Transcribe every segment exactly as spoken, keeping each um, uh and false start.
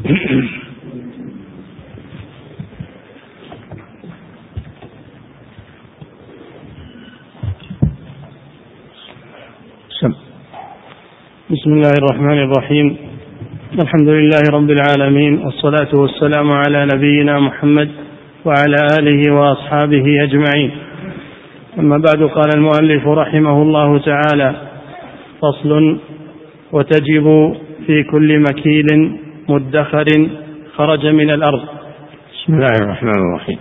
بسم الله الرحمن الرحيم. الحمد لله رب العالمين، والصلاة والسلام على نبينا محمد وعلى آله وأصحابه أجمعين. أما بعد، قال المؤلف رحمه الله تعالى: فصل: وتجب في كل مكيل مدخر خرج من الأرض. بسم الله الرحمن الرحيم.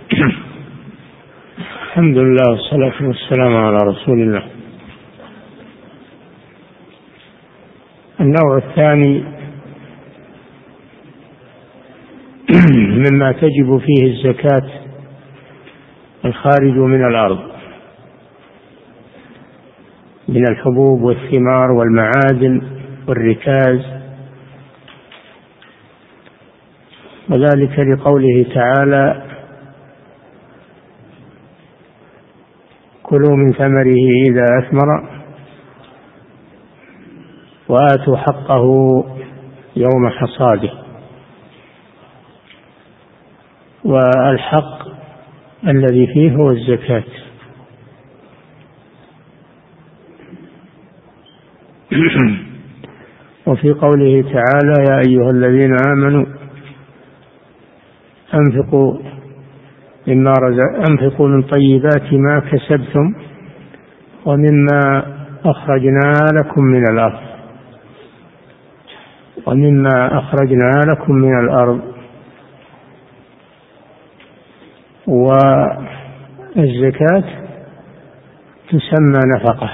الحمد لله والصلاة والسلام على رسول الله. النوع الثاني مما تجب فيه الزكاة الخارج من الأرض من الحبوب والثمار والمعادن والركاز، وذلك لقوله تعالى: كلوا من ثمره إذا أثمر وآتوا حقه يوم حصاده. والحق الذي فيه هو الزكاة. وفي قوله تعالى: يا أيها الذين آمنوا أنفقوا مما رزق أنفقوا من طيبات ما كسبتم ومما أخرجنا لكم من الأرض ومما أخرجنا لكم من الأرض. والزكاة تسمى نفقة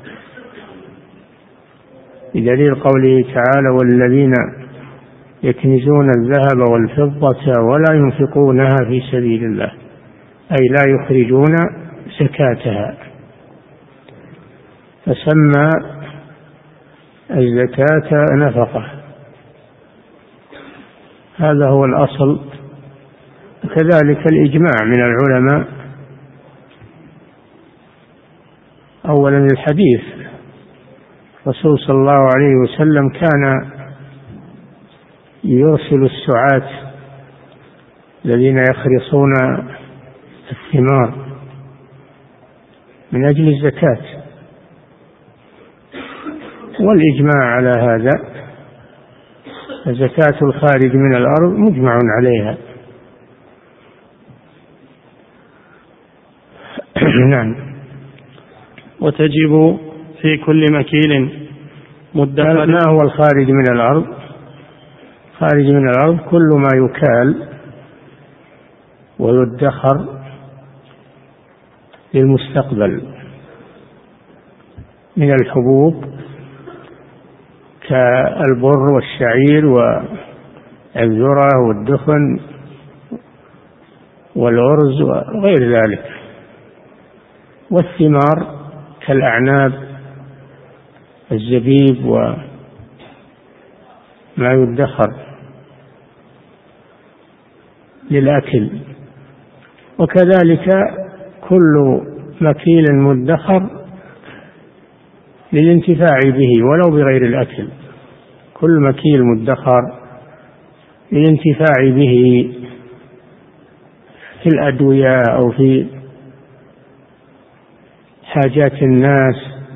بدليل قوله تعالى: والذين يكنزون الذهب والفضة ولا ينفقونها في سبيل الله، أي لا يخرجون زكاتها، فسمى الزكاة نفقة. هذا هو الأصل. كذلك الإجماع من العلماء. أولا الحديث، الرسول صلى الله عليه وسلم كان يرسل السعاة الذين يخرصون الثمار من أجل الزكاة، والإجماع على هذا. الزكاة الخارج من الأرض مجمع عليها. نعم. وتجب في كل مكيل مدخر. ما هو الخارج من الأرض؟ خارج من الأرض كل ما يكال ويدخر للمستقبل من الحبوب كالبر والشعير والذرة والدخن والأرز وغير ذلك، والثمار كالأعناب الزبيب وما يدخر للأكل. وكذلك كل مكيل مدخر للانتفاع به ولو بغير الأكل. كل مكيل مدخر للانتفاع به في الأدوية أو في حاجات الناس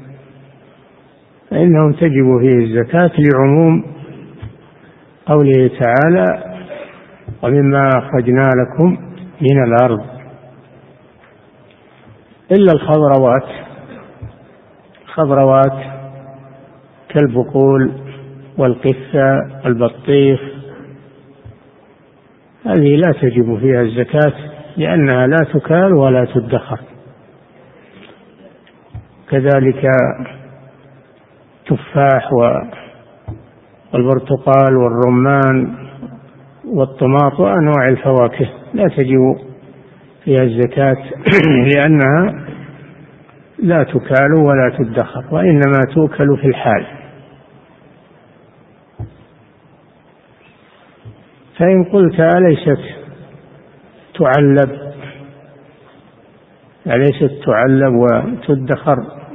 فإنهم تجب فيه الزكاة لعموم قوله تعالى: ومما أخرجنا لكم من الأرض، إلا الخضروات. الخضروات كالبقول والقثة والبطيخ هذه لا تجب فيها الزكاة لأنها لا تكال ولا تدخر. كذلك تفاح والبرتقال والرمان والطماط وأنواع الفواكه لا تجب فيها الزكاة لأنها لا تكال ولا تدخر، وإنما توكل في الحال. فإن قلت أليست تعلب أليست تعلب وتدخر،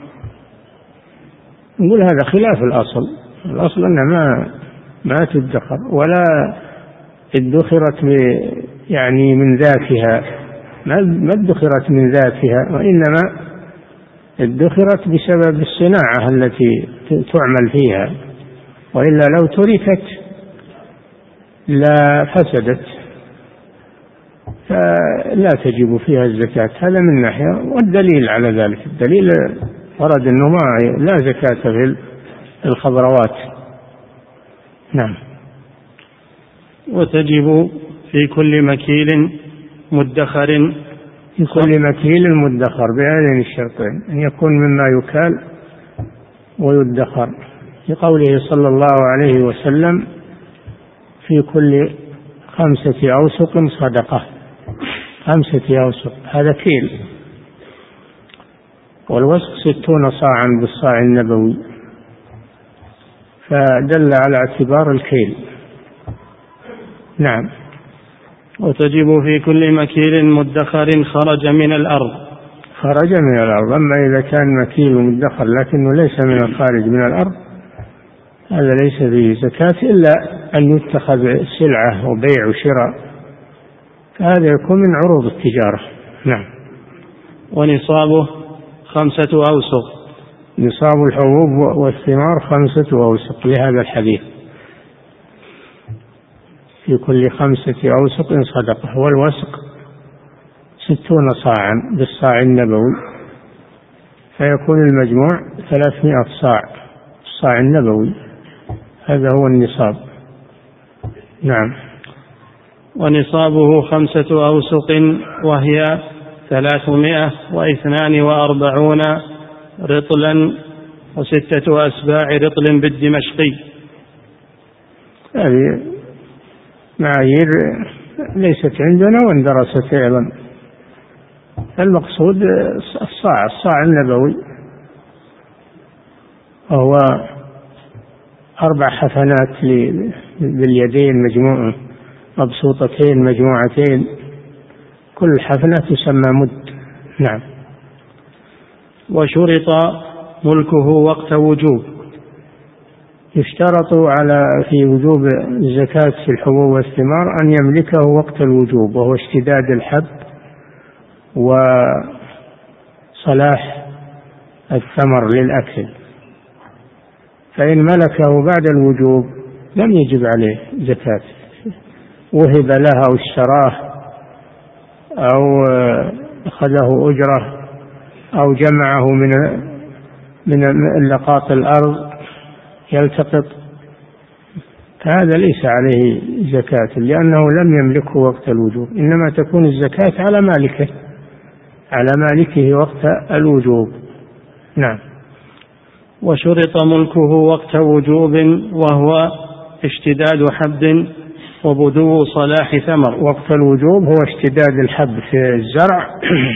نقول هذا خلاف الأصل. الأصل أنها ما ما تدخر ولا ادخرت يعني من ذاتها، ما ادخرت من ذاتها، وإنما ادخرت بسبب الصناعة التي تعمل فيها، وإلا لو تركت لا فسدت، فلا تجب فيها الزكاة. هذا من ناحية. والدليل على ذلك، الدليل ورد أنه ما لا زكاة في الخضروات. نعم. وتجب في كل مكيل مدخر، في كل مكيل مدخر بهذين الشرطين، أن يكون مما يكال ويدخر، في قوله صلى الله عليه وسلم في كل خمسة أوسق صدقة. خمسة أوسق هذا كيل، والوسق ستون صاعا بالصاع النبوي، فدل على اعتبار الكيل. نعم. وتجب في كل مكيل مدخر خرج من الأرض. خرج من الأرض. أما إذا كان مكيل مدخر لكنه ليس من الخارج من الأرض، هذا ليس فيه زكاة إلا أن يتخذ سلعة وبيع وشراء، فهذا يكون من عروض التجارة. نعم. ونصابه خمسة أوسق. نصاب الحبوب والثمار خمسة أوسق لهذا الحديث، في كل خمسة أوسق صدقة. والوسق ستون صاعا بالصاع النبوي، فيكون المجموع ثلاثمائة صاع الصاع النبوي، هذا هو النصاب. نعم. ونصابه خمسة أوسق وهي ثلاثمائة واثنان وأربعون رطلا وستة أسباع رطل بالدمشقي. هذه معايير ليست عندنا واندرست أيضا. المقصود الصاع الصاع النبوي، وهو أربع حفنات باليدين مجموعة مبسوطتين مجموعتين، كل حفنة تسمى مد. نعم. وشرط ملكه وقت وجوب. يشترط على في وجوب الزكاة في الحبوب والثمار أن يملكه وقت الوجوب، وهو اشتداد الحب وصلاح الثمر للأكل. فإن ملكه بعد الوجوب لم يجب عليه زكاة، وهب له أو اشتراه أو أخذه أجرة أو جمعه من من لقاط الأرض يلتقط، هذا ليس عليه زكاة، لأنه لم يملكه وقت الوجوب، إنما تكون الزكاة على مالكه على مالكه وقت الوجوب. نعم. وشرط ملكه وقت وجوب، وهو اشتداد حب وبدو صلاح ثمر. وقت الوجوب هو اشتداد الحب في الزرع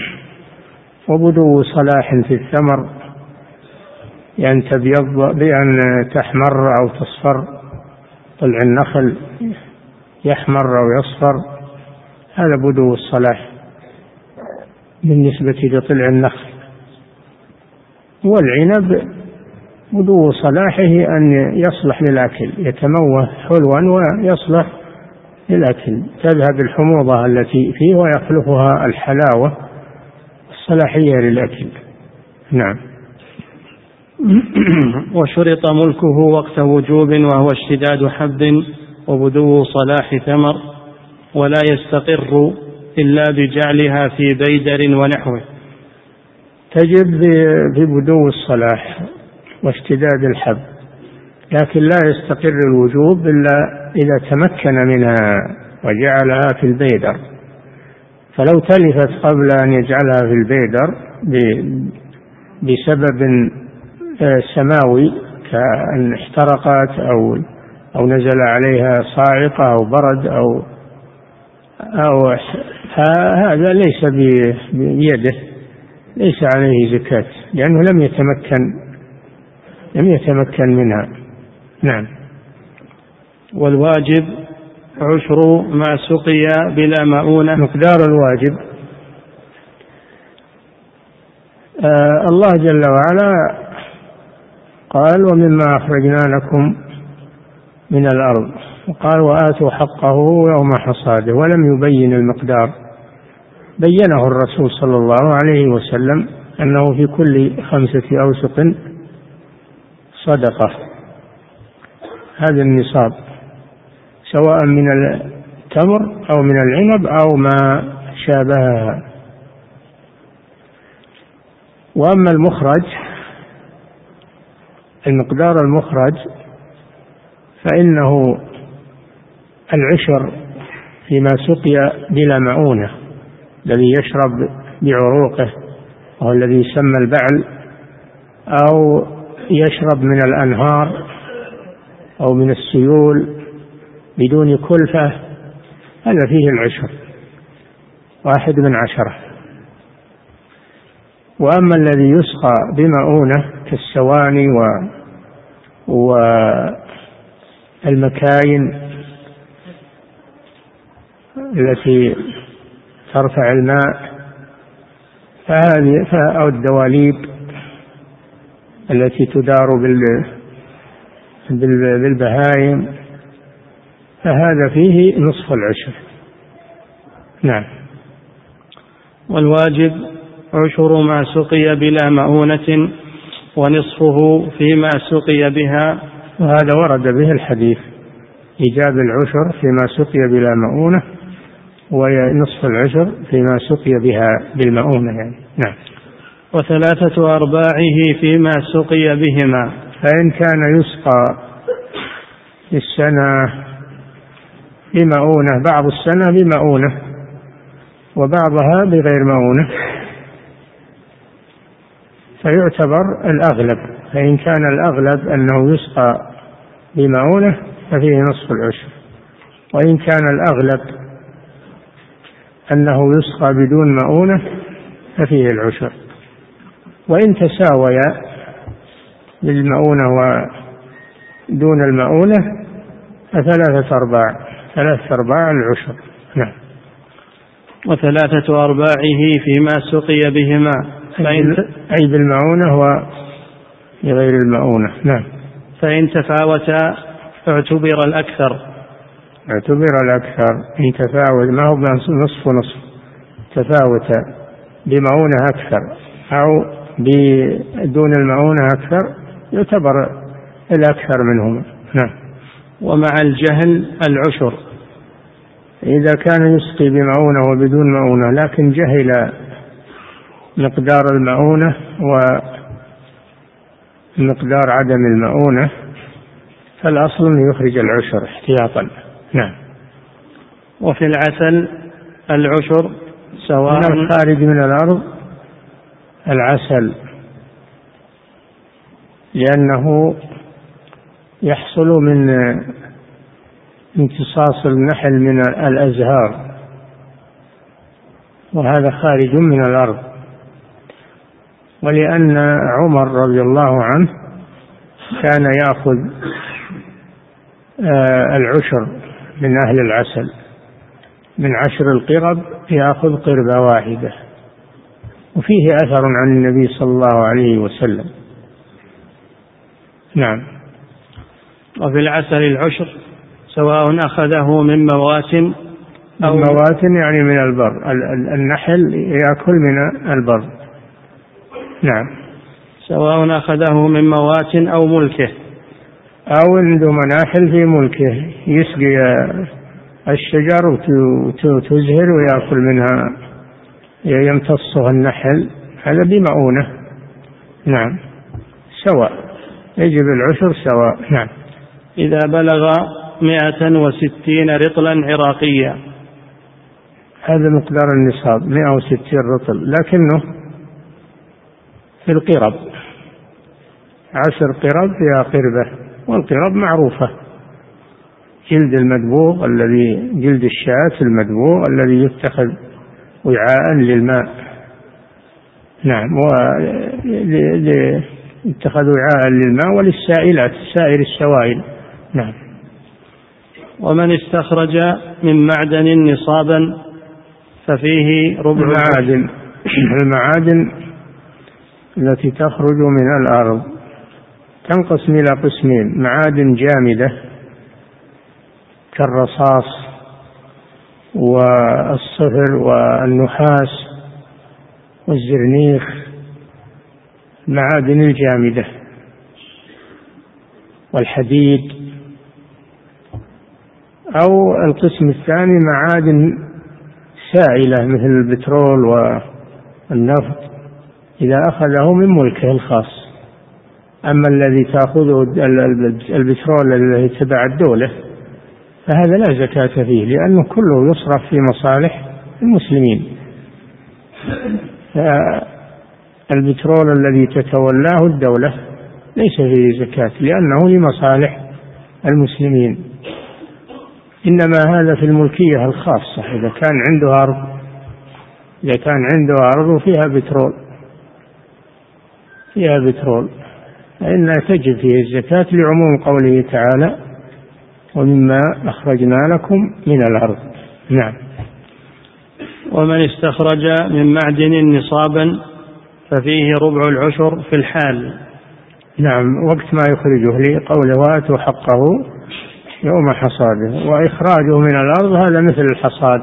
وبدو صلاح في الثمر، يعني تبيض بأن تحمر أو تصفر، طلع النخل يحمر أو يصفر، هذا بدو الصلاح بالنسبة لطلع النخل. والعنب بدو صلاحه أن يصلح للأكل، يتموه حلوا ويصلح للأكل، تذهب الحموضة التي فيه ويخلفها الحلاوة الصلاحية للأكل. نعم. وشرط ملكه وقت وجوب، وهو اشتداد حب وبدو صلاح ثمر، ولا يستقر إلا بجعلها في بيدر ونحوه. تجب ببدو الصلاح واشتداد الحب، لكن لا يستقر الوجوب إلا إذا تمكن منها وجعلها في البيدر. فلو تلفت قبل أن يجعلها في البيدر بسبب سماوي كأن احترقت أو أو نزل عليها صاعقة أو برد أو أو هذا ليس بيده، ليس عليه زكاة، لأنه لم يتمكن لم يتمكن منها. نعم. والواجب عشر ما سقي بلا مؤونة. مقدار الواجب آه الله جل وعلا قال: ومما أخرجنا لكم من الأرض، وقال وآتوا حقه يوم حصاده، ولم يبين المقدار، بينه الرسول صلى الله عليه وسلم أنه في كل خمسة أوسق صدقة، هذا النصاب، سواء من التمر أو من العنب أو ما شابهها. وأما المخرج، المقدار المخرج فإنه العشر فيما سقي بلا مؤونة، الذي يشرب بعروقه وهو الذي يسمى البعل، أو يشرب من الأنهار أو من السيول بدون كلفة، هذا فيه العشر، واحد من عشرة. وأما الذي يسقى بمؤونة كالسواني والمكاين التي ترفع الماء فهذه، أو الدواليب التي تدار بالبهائم، فهذا فيه نصف العشر. نعم. والواجب عشر ما سقي بلا مؤونة ونصفه فيما سقي بها، وهذا ورد به الحديث، إيجاب العشر فيما سقي بلا مؤونة ونصف العشر فيما سقي بها بالمؤونة يعني. نعم. وثلاثة أرباعه فيما سقي بهما، فإن كان يسقى في السنة بمؤونة، بعض السنة بمؤونة وبعضها بغير مؤونة، فيعتبر الأغلب. فإن كان الأغلب أنه يسقى بمؤونة ففيه نصف العشر، وإن كان الأغلب أنه يسقى بدون مؤونة ففيه العشر. وإن تساويا بالمؤونة ودون المؤونة فثلاثة أرباع، ثلاثة أرباع العشر. نعم. وثلاثة أرباعه فيما سقي بهما، فإن أي بالمؤونة وبغير المؤونة. نعم. فإن تفاوتا اعتبر الأكثر، اعتبر الأكثر إن تفاوت، ما هو نصف نصف، تفاوت بمؤونة أكثر أو بدون المؤونة أكثر يعتبر الأكثر منهما. نعم. ومع الجهل العشر، إذا كان يسقي بمؤونة وبدون مؤونة لكن جهل مقدار المؤونة ومقدار عدم المؤونة فالأصل أن يخرج العشر احتياطا. نعم. وفي العسل العشر سواء من الخارج من الأرض العسل، لأنه يحصل من امتصاص النحل من الأزهار، وهذا خارج من الأرض. ولأن عمر رضي الله عنه كان يأخذ العشر من أهل العسل، من عشر القرب يأخذ قربة واحدة، وفيه أثر عن النبي صلى الله عليه وسلم. نعم. وفي العسل العشر سواء أخذه من مواسم أو مواسم يعني من البر، النحل يأكل من البر. نعم. سواء أخذه من مواسم أو ملكه، أو عنده مناحل في ملكه يسقي الشجر وتزهر ويأكل منها يمتصها النحل، هذا بمؤونة. نعم. سواء، يجب العشر سواء. نعم. إذا بلغ مائة وستين رطلا عراقيا، هذا مقدار النصاب مائة وستين رطل، لكنه في القرب، عشر قرب فيها قربة، والقرب معروفة، جلد المدبوغ الذي جلد الشاة المدبوغ الذي يتخذ وعاء للماء. نعم. يتخذ وعاء للماء وللسائلات، سائر السوائل. نعم. ومن استخرج من معدن نصابا ففيه ربع المعادن. المعادن التي تخرج من الأرض تنقسم إلى قسمين: معادن جامدة كالرصاص والصفر والنحاس والزرنيخ، المعادن الجامدة والحديد. أو القسم الثاني معادن سائلة مثل البترول والنفط إذا أخذه من ملكه الخاص. أما الذي تأخذه البترول الذي تبع الدولة فهذا لا زكاة فيه، لأنه كله يصرف في مصالح المسلمين. البترول الذي تتولاه الدولة ليس فيه زكاة لأنه لمصالح المسلمين، إنما هذا في الملكية الخاصة. إذا كان عنده أرض إذا كان عنده أرض فيها بترول فيها بترول فإنها تجب فيه الزكاة لعموم قوله تعالى: ومما أخرجنا لكم من الأرض. نعم. ومن استخرج من معدن نصابا ففيه ربع العشر في الحال. نعم، وقت ما يخرجه لقوله: وآتوا حقه يوم حصاده. وإخراجه من الأرض هذا مثل الحصاد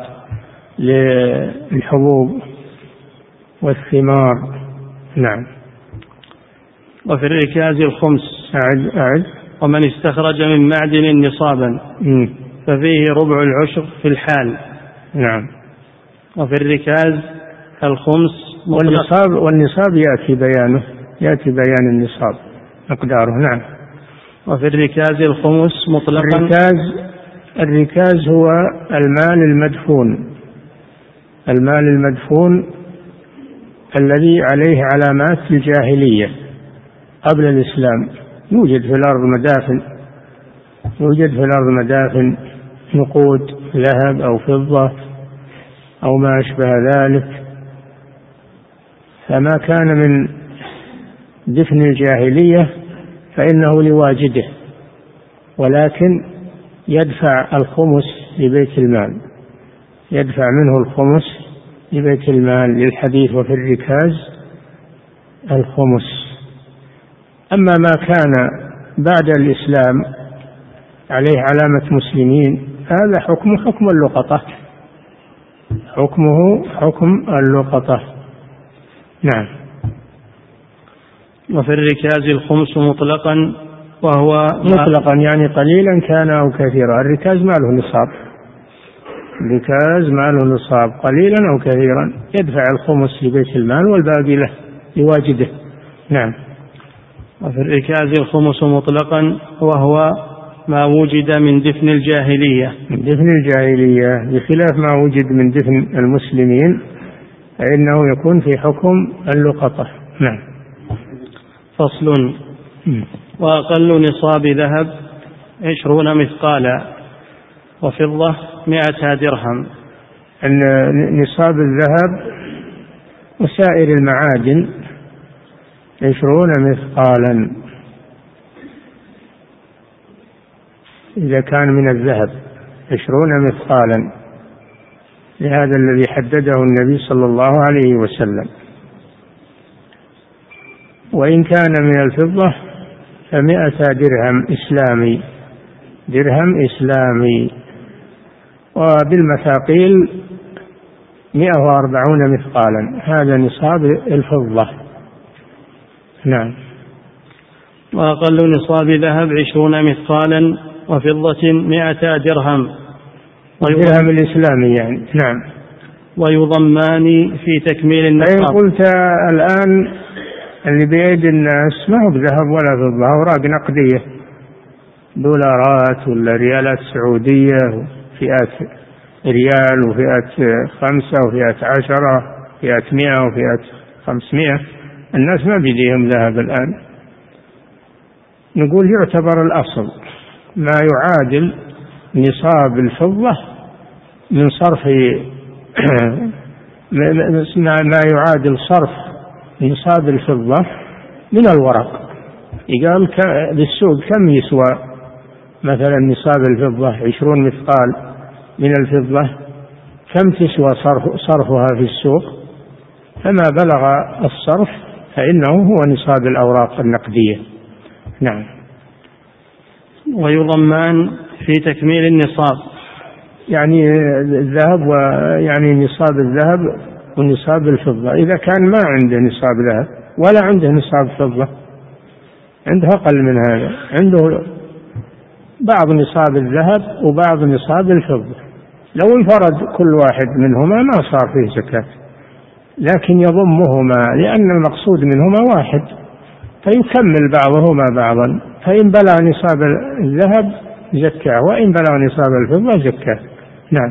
للحبوب والثمار. نعم. وفي الركاز الخمس. أعد أعد ومن استخرج من معدن نصابا م. ففيه ربع العشر في الحال. نعم. وفي الركاز الخمس. والنصاب والنصاب يأتي بيانه يأتي بيان النصاب مقداره. نعم. وفي الركاز الخمس مطلقا. الركاز الركاز هو المال المدفون المال المدفون الذي عليه علامات الجاهلية قبل الإسلام. يوجد في الأرض مدافن يوجد في الأرض مدافن نقود ذهب أو فضة أو ما أشبه ذلك. فما كان من دفن الجاهلية فإنه لواجده، ولكن يدفع الخمس لبيت المال يدفع منه الخمس لبيت المال للحديث: وفي الركاز الخمس. أما ما كان بعد الإسلام عليه علامة مسلمين هذا حكمه حكم اللقطة حكمه حكم اللقطة. نعم. وفي الركاز الخمس مطلقا، وهو مطلقا يعني قليلا كان أو كثيرا. الركاز ما له نصاب الركاز ما له نصاب قليلا أو كثيرا يدفع الخمس لبيت المال والباقي له لواجده. نعم. وفي الركاز الخمس مطلقا، وهو ما وجد من دفن الجاهلية من دفن الجاهلية بخلاف ما وجد من دفن المسلمين فإنه يكون في حكم اللقطة. نعم. فصل. وأقل نصاب ذهب عشرون مثقالا وفضة مائة درهم. نصاب الذهب وسائر المعادن عشرون مثقالا إذا كان من الذهب عشرون مثقالا، لهذا الذي حدده النبي صلى الله عليه وسلم. وإن كان من الفضة فمائة درهم إسلامي درهم إسلامي وبالمثاقيل مائة وأربعون مثقالا. هذا نصاب الفضة. نعم. وأقل نصاب ذهب عشرون مثقالا وفضة مائة درهم. الدرهم الإسلامي يعني. نعم. ويضمان في تكميل النصاب. فإن قلت الآن اللي بأيدي الناس ما هو بذهب ولا فضة، أوراق نقدية، دولارات ولا ريالات سعودية، وفئات ريال وفئات خمسة وفئات عشرة وفئات مئة وفئات خمسمائة. الناس ما بيديهم ذهب الآن. نقول يعتبر الأصل ما يعادل نصاب الفضة من صرف ما يعادل صرف نصاب الفضة من الورق. يقال بالسوق كم يسوى مثلا نصاب الفضة عشرون مثقال من الفضة، كم تسوى صرف صرفها في السوق؟ فما بلغ الصرف فإنه هو نصاب الأوراق النقدية. نعم. ويضمان في تكميل النصاب. يعني الذهب ويعني نصاب الذهب ونصاب الفضة. إذا كان ما عنده نصاب ذهب ولا عنده نصاب فضة، عنده أقل من هذا، عنده بعض نصاب الذهب وبعض نصاب الفضة، لو انفرد كل واحد منهما ما صار فيه زكاة، لكن يضمهما لأن المقصود منهما واحد، فيكمل بعضهما بعضا، فإن بلغ نصاب الذهب زكاه وإن بلغ نصاب الفضة زكاه. نعم.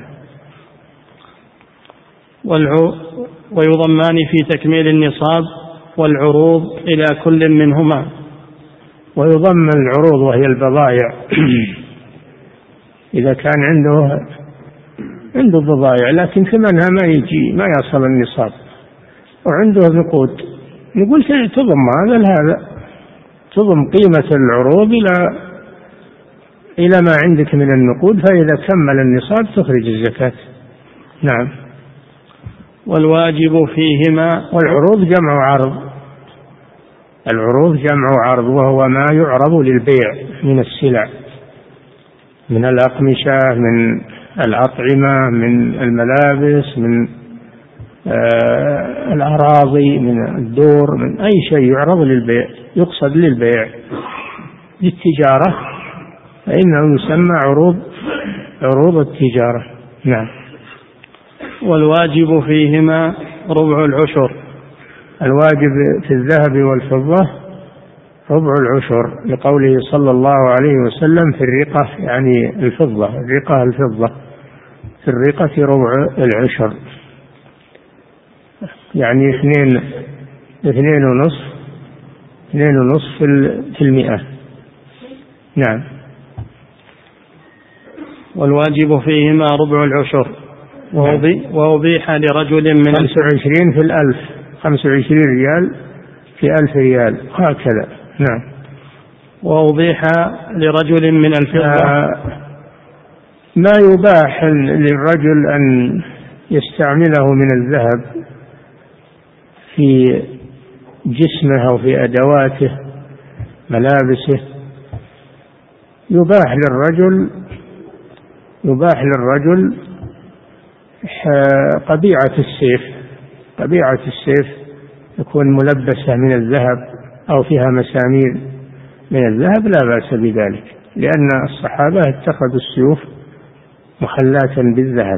ويضمان في تكميل النصاب والعروض إلى كل منهما. ويضمن العروض وهي البضائع إذا كان عنده عنده بضائع لكن ثمنها ما يجي ما يصل النصاب وعنده نقود، نقول تضم هذا لهذا، تضم قيمة العروض إلى إلى ما عندك من النقود، فإذا كمل النصاب تخرج الزكاة. نعم. والواجب فيهما. والعروض جمع عرض، العروض جمع عرض وهو ما يعرض للبيع من السلع، من الأقمشة، من الأطعمة، من الملابس، من آه الأراضي، من الدور، من أي شيء يعرض للبيع يقصد للبيع للتجارة فإنه يسمى عروض عروض التجارة. نعم. والواجب فيهما ربع العشر. الواجب في الذهب والفضة ربع العشر لقوله صلى الله عليه وسلم في الرقة، يعني الفضة، الرقة الفضة في الرقة ربع العشر، يعني اثنين اثنين ونصف اثنين ونصف في المئة. نعم. والواجب فيهما ربع العشر. وأبيح لرجل من خمسة وعشرين في الألف، خمسة وعشرين ريال في ألف ريال هكذا. نعم. وأبيح لرجل من الفضة. آه ما يباح للرجل أن يستعمله من الذهب في جسمه أو في أدواته ملابسه، يباح للرجل يباح للرجل قبيعة السيف، قبيعة السيف تكون ملبسة من الذهب أو فيها مسامير من الذهب لا بأس بذلك، لأن الصحابة اتخذوا السيوف محلاة بالذهب.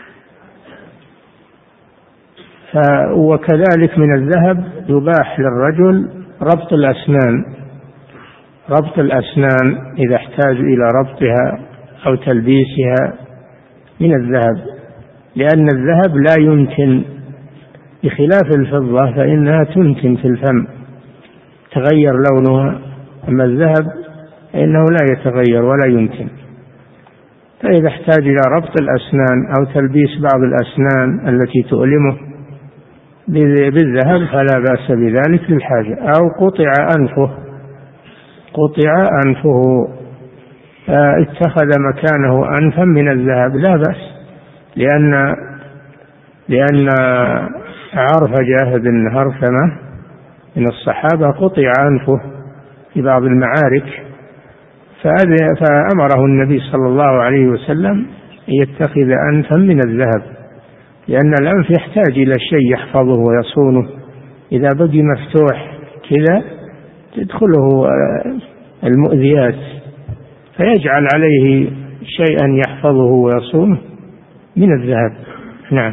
وكذلك من الذهب يباح للرجل ربط الأسنان، ربط الأسنان إذا احتاج إلى ربطها أو تلبيسها من الذهب، لأن الذهب لا ينتن بخلاف الفضة فإنها تنتن في الفم تغير لونها، أما الذهب فإنه لا يتغير ولا ينتن، فإذا احتاج إلى ربط الأسنان أو تلبيس بعض الأسنان التي تؤلمه بالذهب فلا بأس بذلك للحاجة. أو قطع أنفه قطع أنفه اتخذ مكانه أنفا من الذهب لا بأس، لأن لأن عرفجة بن هرثمة من الصحابة قطع أنفه في بعض المعارك، فأمره النبي صلى الله عليه وسلم أن يتخذ أنفا من الذهب، لأن الأنف يحتاج إلى شيء يحفظه ويصونه، إذا بقي مفتوح كذا تدخله المؤذيات، فيجعل عليه شيئا يحفظه ويصونه من الذهب. نعم.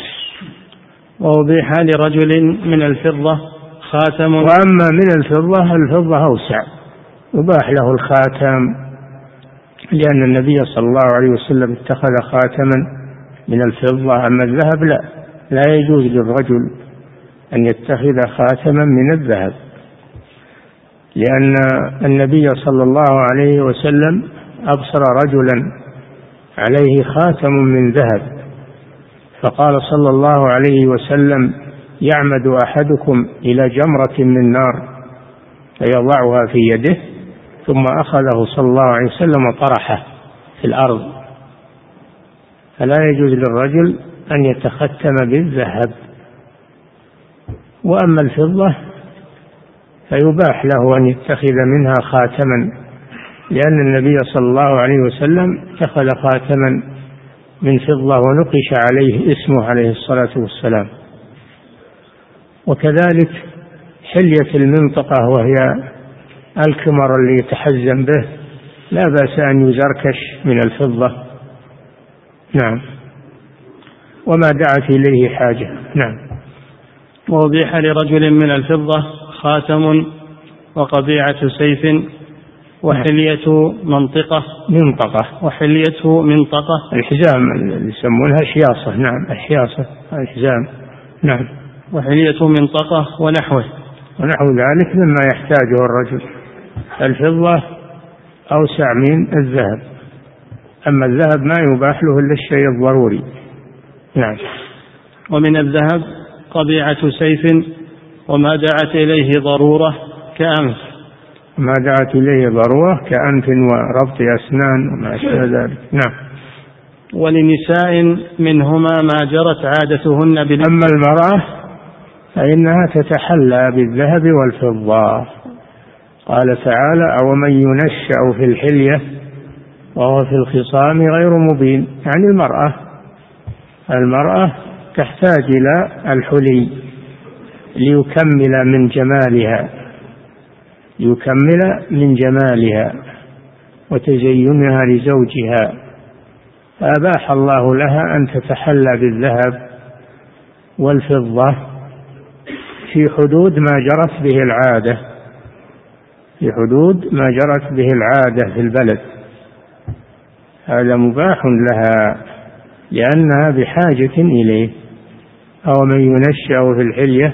وأبيح لرجل من الفضة خاتم. وأما من الفضة الفضة أوسع، يباح له الخاتم، لأن النبي صلى الله عليه وسلم اتخذ خاتما من الفضة. أما الذهب لا لا يجوز للرجل أن يتخذ خاتما من الذهب، لأن النبي صلى الله عليه وسلم أبصر رجلا عليه خاتم من ذهب، فقال صلى الله عليه وسلم يعمد أحدكم إلى جمرة من نار فيضعها في يده، ثم أخذه صلى الله عليه وسلم وطرحه في الأرض، فلا يجوز للرجل أن يتختم بالذهب. وأما الفضة فيباح له أن يتخذ منها خاتما لأن النبي صلى الله عليه وسلم اتخذ خاتما من فضة ونقش عليه اسمه عليه الصلاة والسلام. وكذلك حلية المنطقة وهي الكمر اللي يتحزم به لا بأس أن يزركش من الفضة. نعم. وما دعت إليه حاجة. نعم. وأبيح لرجل من الفضة خاتم وقبيعة سيف وحلية منطقة منطقة وحليته منطقة الحزام اللي يسمونها الحياصة. نعم الحياصة الحزام. نعم. وحلية منطقة ونحوه ونحو ذلك مما يحتاجه الرجل. الفضة أوسع من الذهب، أما الذهب ما يباح له إلا الشيء الضروري. نعم. ومن الذهب قبيعة سيف وما دعت إليه ضرورة كأنف ما دعت إليه ضرورة كأنف وربط أسنان وما أشبه ذلك. نعم. ولنساء منهما ما جرت عادتهن بال... أما المرأة فإنها تتحلى بالذهب والفضة. قال تعالى: أومن ينشأ في الحلية وهو في الخصام غير مبين. يعني المرأة المرأة تحتاج إلى الحلي ليكمل من جمالها يكمل من جمالها وتزينها لزوجها، فأباح الله لها أن تتحلى بالذهب والفضة في حدود ما جرت به العادة في حدود ما جرت به العادة في البلد. هذا مباح لها لأنها بحاجة إليه. أو من ينشأ في الحلية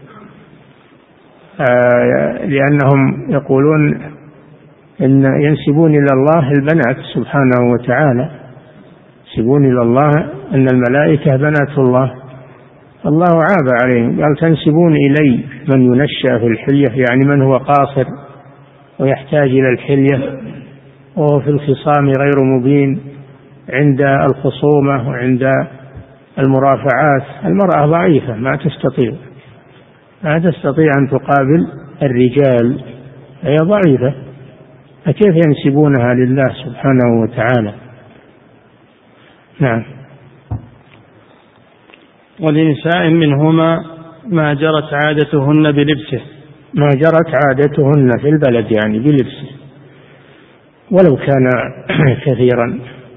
آه لأنهم يقولون إن ينسبون إلى الله البنات سبحانه وتعالى، ينسبون إلى الله أن الملائكة بنات الله. الله عاب عليهم قال: تنسبون إلي من ينشأ في الحلية، يعني من هو قاصر ويحتاج إلى الحلية وهو في الخصام غير مبين عند الخصومة وعند المرافعات. المرأة ضعيفة ما تستطيع ما تستطيع أن تقابل الرجال، هي ضعيفة، فكيف ينسبونها لله سبحانه وتعالى؟ نعم. ولنساء منهما ما جرت عادتهن بلبسه ما جرت عادتهن في البلد يعني بلبسه ولو كان كثيرا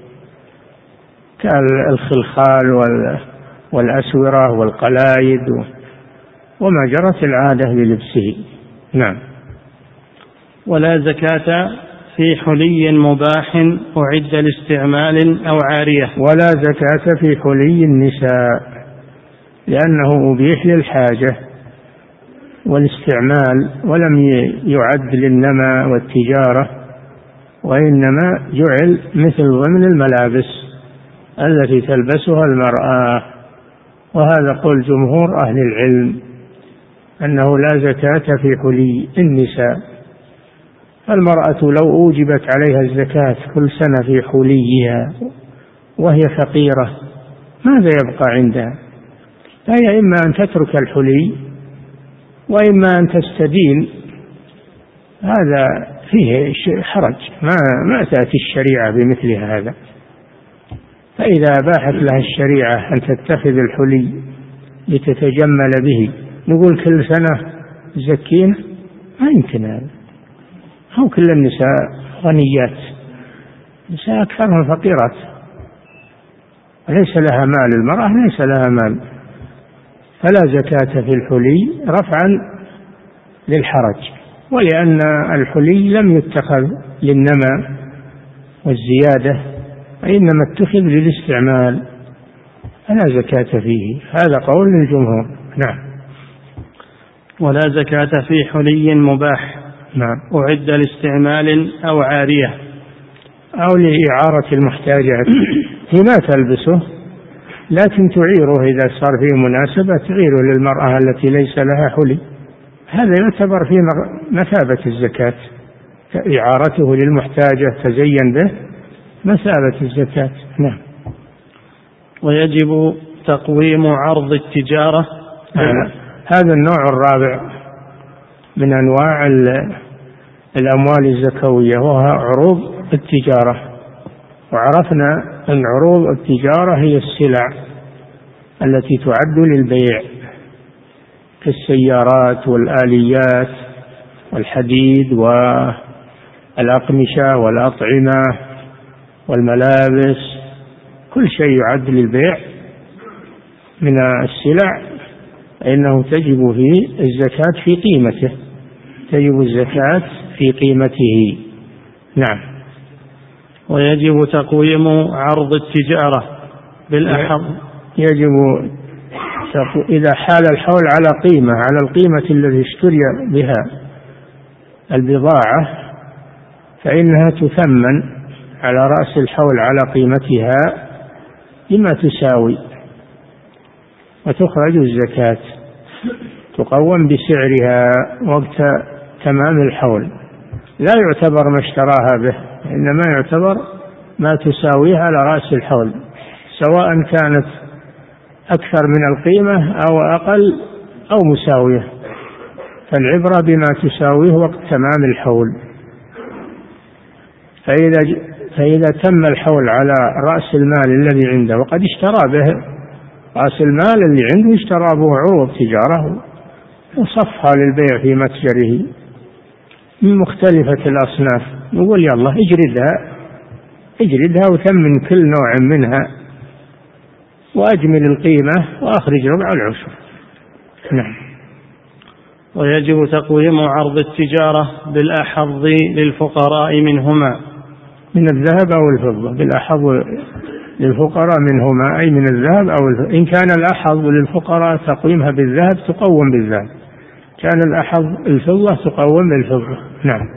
كالخلخال والأسورة والقلايد وما جرت العادة بلبسه. نعم. ولا زكاة في حلي مباح أعد لاستعمال أو عارية. ولا زكاة في حلي النساء لأنه أبيح للحاجة والاستعمال ولم يعد للنمى والتجارة، وإنما جعل مثل ضمن الملابس التي تلبسها المرأة. وهذا قول جمهور أهل العلم أنه لا زكاة في حلي النساء. المرأة لو أوجبت عليها الزكاة كل سنة في حليها وهي فقيرة ماذا يبقى عندها؟ فهي إما أن تترك الحلي وإما أن تستدين. هذا فيه حرج، ما ما تأتي الشريعة بمثل هذا. فإذا أباحت لها الشريعة أن تتخذ الحلي لتتجمل به نقول كل سنة زكين؟ ما يمكن هذا. هو كل النساء غنيات، النساء أكثرهم فقيرات، ليس لها مال. المرأة ليس لها مال، فلا زكاة في الحلي رفعا للحرج، ولأن الحلي لم يتخذ للنمى والزيادة وإنما اتخذ للاستعمال، فلا زكاة فيه. هذا قول للجمهور. نعم. ولا زكاة في حلي مباح نعم أعد لاستعمال أو عارية أو لإعارة المحتاجات. هي ما تلبسه لكن تعيره إذا صار فيه مناسبة، تعيره للمرأة التي ليس لها حلي، هذا يعتبر في مثابة الزكاة، إعارته للمحتاجة تزين به مثابة الزكاة. نعم. ويجب تقويم عرض الأموال الزكوية، وهي عروض التجارة. وعرفنا أن عروض التجارة هي السلع التي تعد للبيع كالسيارات والآليات والحديد والأقمشة والأطعمة والملابس، كل شيء يعد للبيع من السلع فإنه تجب فيه الزكاة في قيمته، تجب الزكاة في قيمته. نعم. ويجب تقويم عرض التجارة بالأحظ، يجب إذا حال الحول على قيمة، على القيمة التي اشتري بها البضاعة، فإنها تثمن على رأس الحول على قيمتها بما تساوي، وتخرج الزكاة، تقوم بسعرها وقت تمام الحول، لا يعتبر ما اشتراها به، إنما يعتبر ما تساويه على رأس الحول، سواء كانت أكثر من القيمة أو أقل أو مساوية، فالعبرة بما تساويه وقت تمام الحول. فإذا, فإذا تم الحول على رأس المال الذي عنده وقد اشترى به، رأس المال اللي عنده اشترى به عروض تجارة وصفها للبيع في متجره من مختلفة الأصناف، نقول يلا اجردها اجردها وثمن كل نوع منها وأجمل القيمة وأخرج ربع العشر. نعم. ويجب تقويم عرض التجارة بالأحظ للفقراء منهما، من الذهب أو الفضة، بالأحظ للفقراء منهما أي من الذهب أو الفضة. إن كان الأحظ للفقراء تقويمها بالذهب تقوم بالذهب، كان الأحظ الفضة تقوم بالفضة. نعم.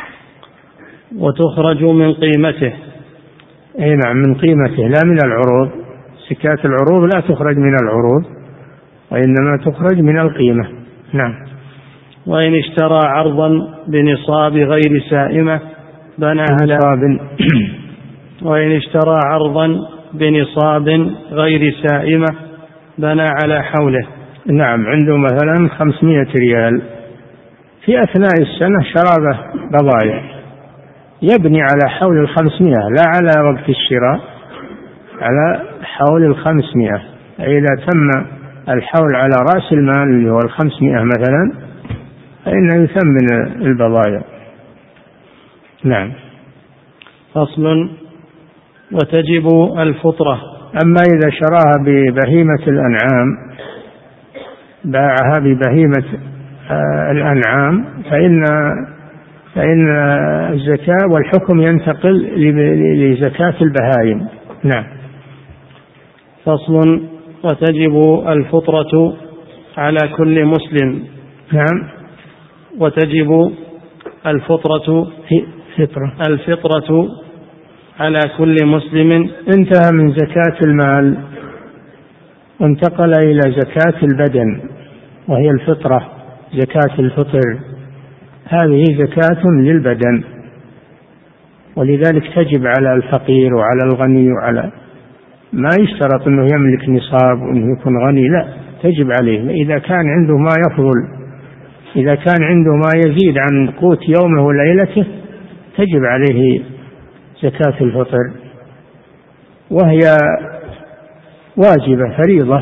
وتخرج من قيمته، أي نعم، من قيمته لا من العروض، زكاة العروض لا تخرج من العروض وإنما تخرج من القيمة. نعم. وإن اشترى عرضا بنصاب غير سائمة بنى على وإن اشترى عرضا بنصاب غير سائمة بنى على حوله. نعم. عنده مثلا خمسمائة ريال، في أثناء السنة شرى بضائع، يبني على حول الخمسمائة لا على وقت الشراء، على حول الخمسمائة. إذا تم الحول على رأس المال اللي هو الخمسمائة مثلا فإنه يثمن البضائع. نعم. فصل. وتجب الفطرة. أما إذا شراها ببهيمة الأنعام، باعها ببهيمة الأنعام، فإن فإن الزكاة والحكم ينتقل لزكاة البهائم. نعم. فصل. وتجب الفطرة على كل مسلم. نعم. وتجب الفطرة فطرة الفطرة على كل مسلم. انتهى من زكاة المال وانتقل إلى زكاة البدن، وهي الفطرة، زكاة الفطر، هذه زكاة للبدن، ولذلك تجب على الفقير وعلى الغني، وعلى ما يشترط أنه يملك نصاب وأنه يكون غني، لا، تجب عليه. إذا كان عنده ما يفضل، إذا كان عنده ما يزيد عن قوت يومه وليلته تجب عليه زكاة الفطر، وهي واجبة فريضة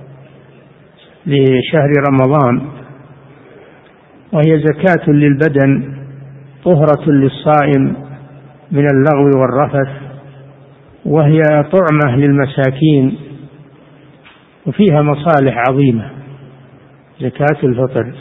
لشهر رمضان، وهي زكاة للبدن طهرة للصائم من اللغو والرفث، وهي طعمة للمساكين، وفيها مصالح عظيمة زكاة الفطر.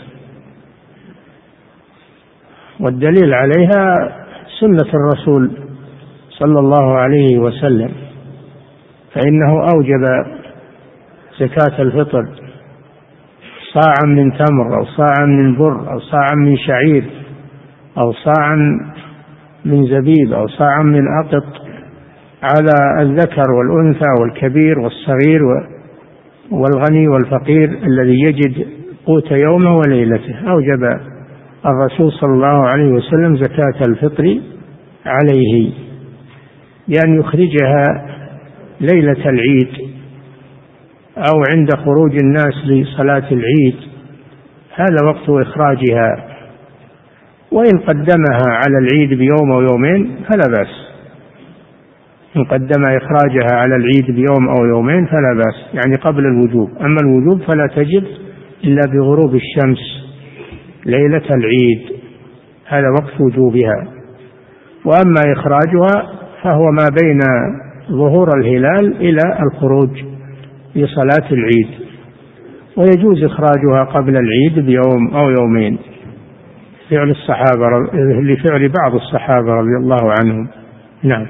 والدليل عليها سنة الرسول صلى الله عليه وسلم، فإنه أوجب زكاة الفطر صاعا من تمر أو صاعا من بر أو صاعا من شعير أو صاعا من زبيب أو صاعا من أقط على الذكر والأنثى والكبير والصغير والغني والفقير الذي يجد قوت يومه وليلته. أوجب الرسول صلى الله عليه وسلم زكاة الفطر عليه بأن يخرجها ليلة العيد أو عند خروج الناس لصلاة العيد، هذا وقت إخراجها، وإن قدمها على العيد بيوم أو يومين فلا بأس، إن قدم إخراجها على العيد بيوم أو يومين فلا بأس، يعني قبل الوجوب. أما الوجوب فلا تجب إلا بغروب الشمس ليلة العيد، هذا وقت وجوبها. وأما إخراجها فهو ما بين ظهور الهلال إلى الخروج لصلاة العيد، ويجوز إخراجها قبل العيد بيوم أو يومين فعل الصحابة لفعل بعض الصحابة رضي الله عنهم. نعم.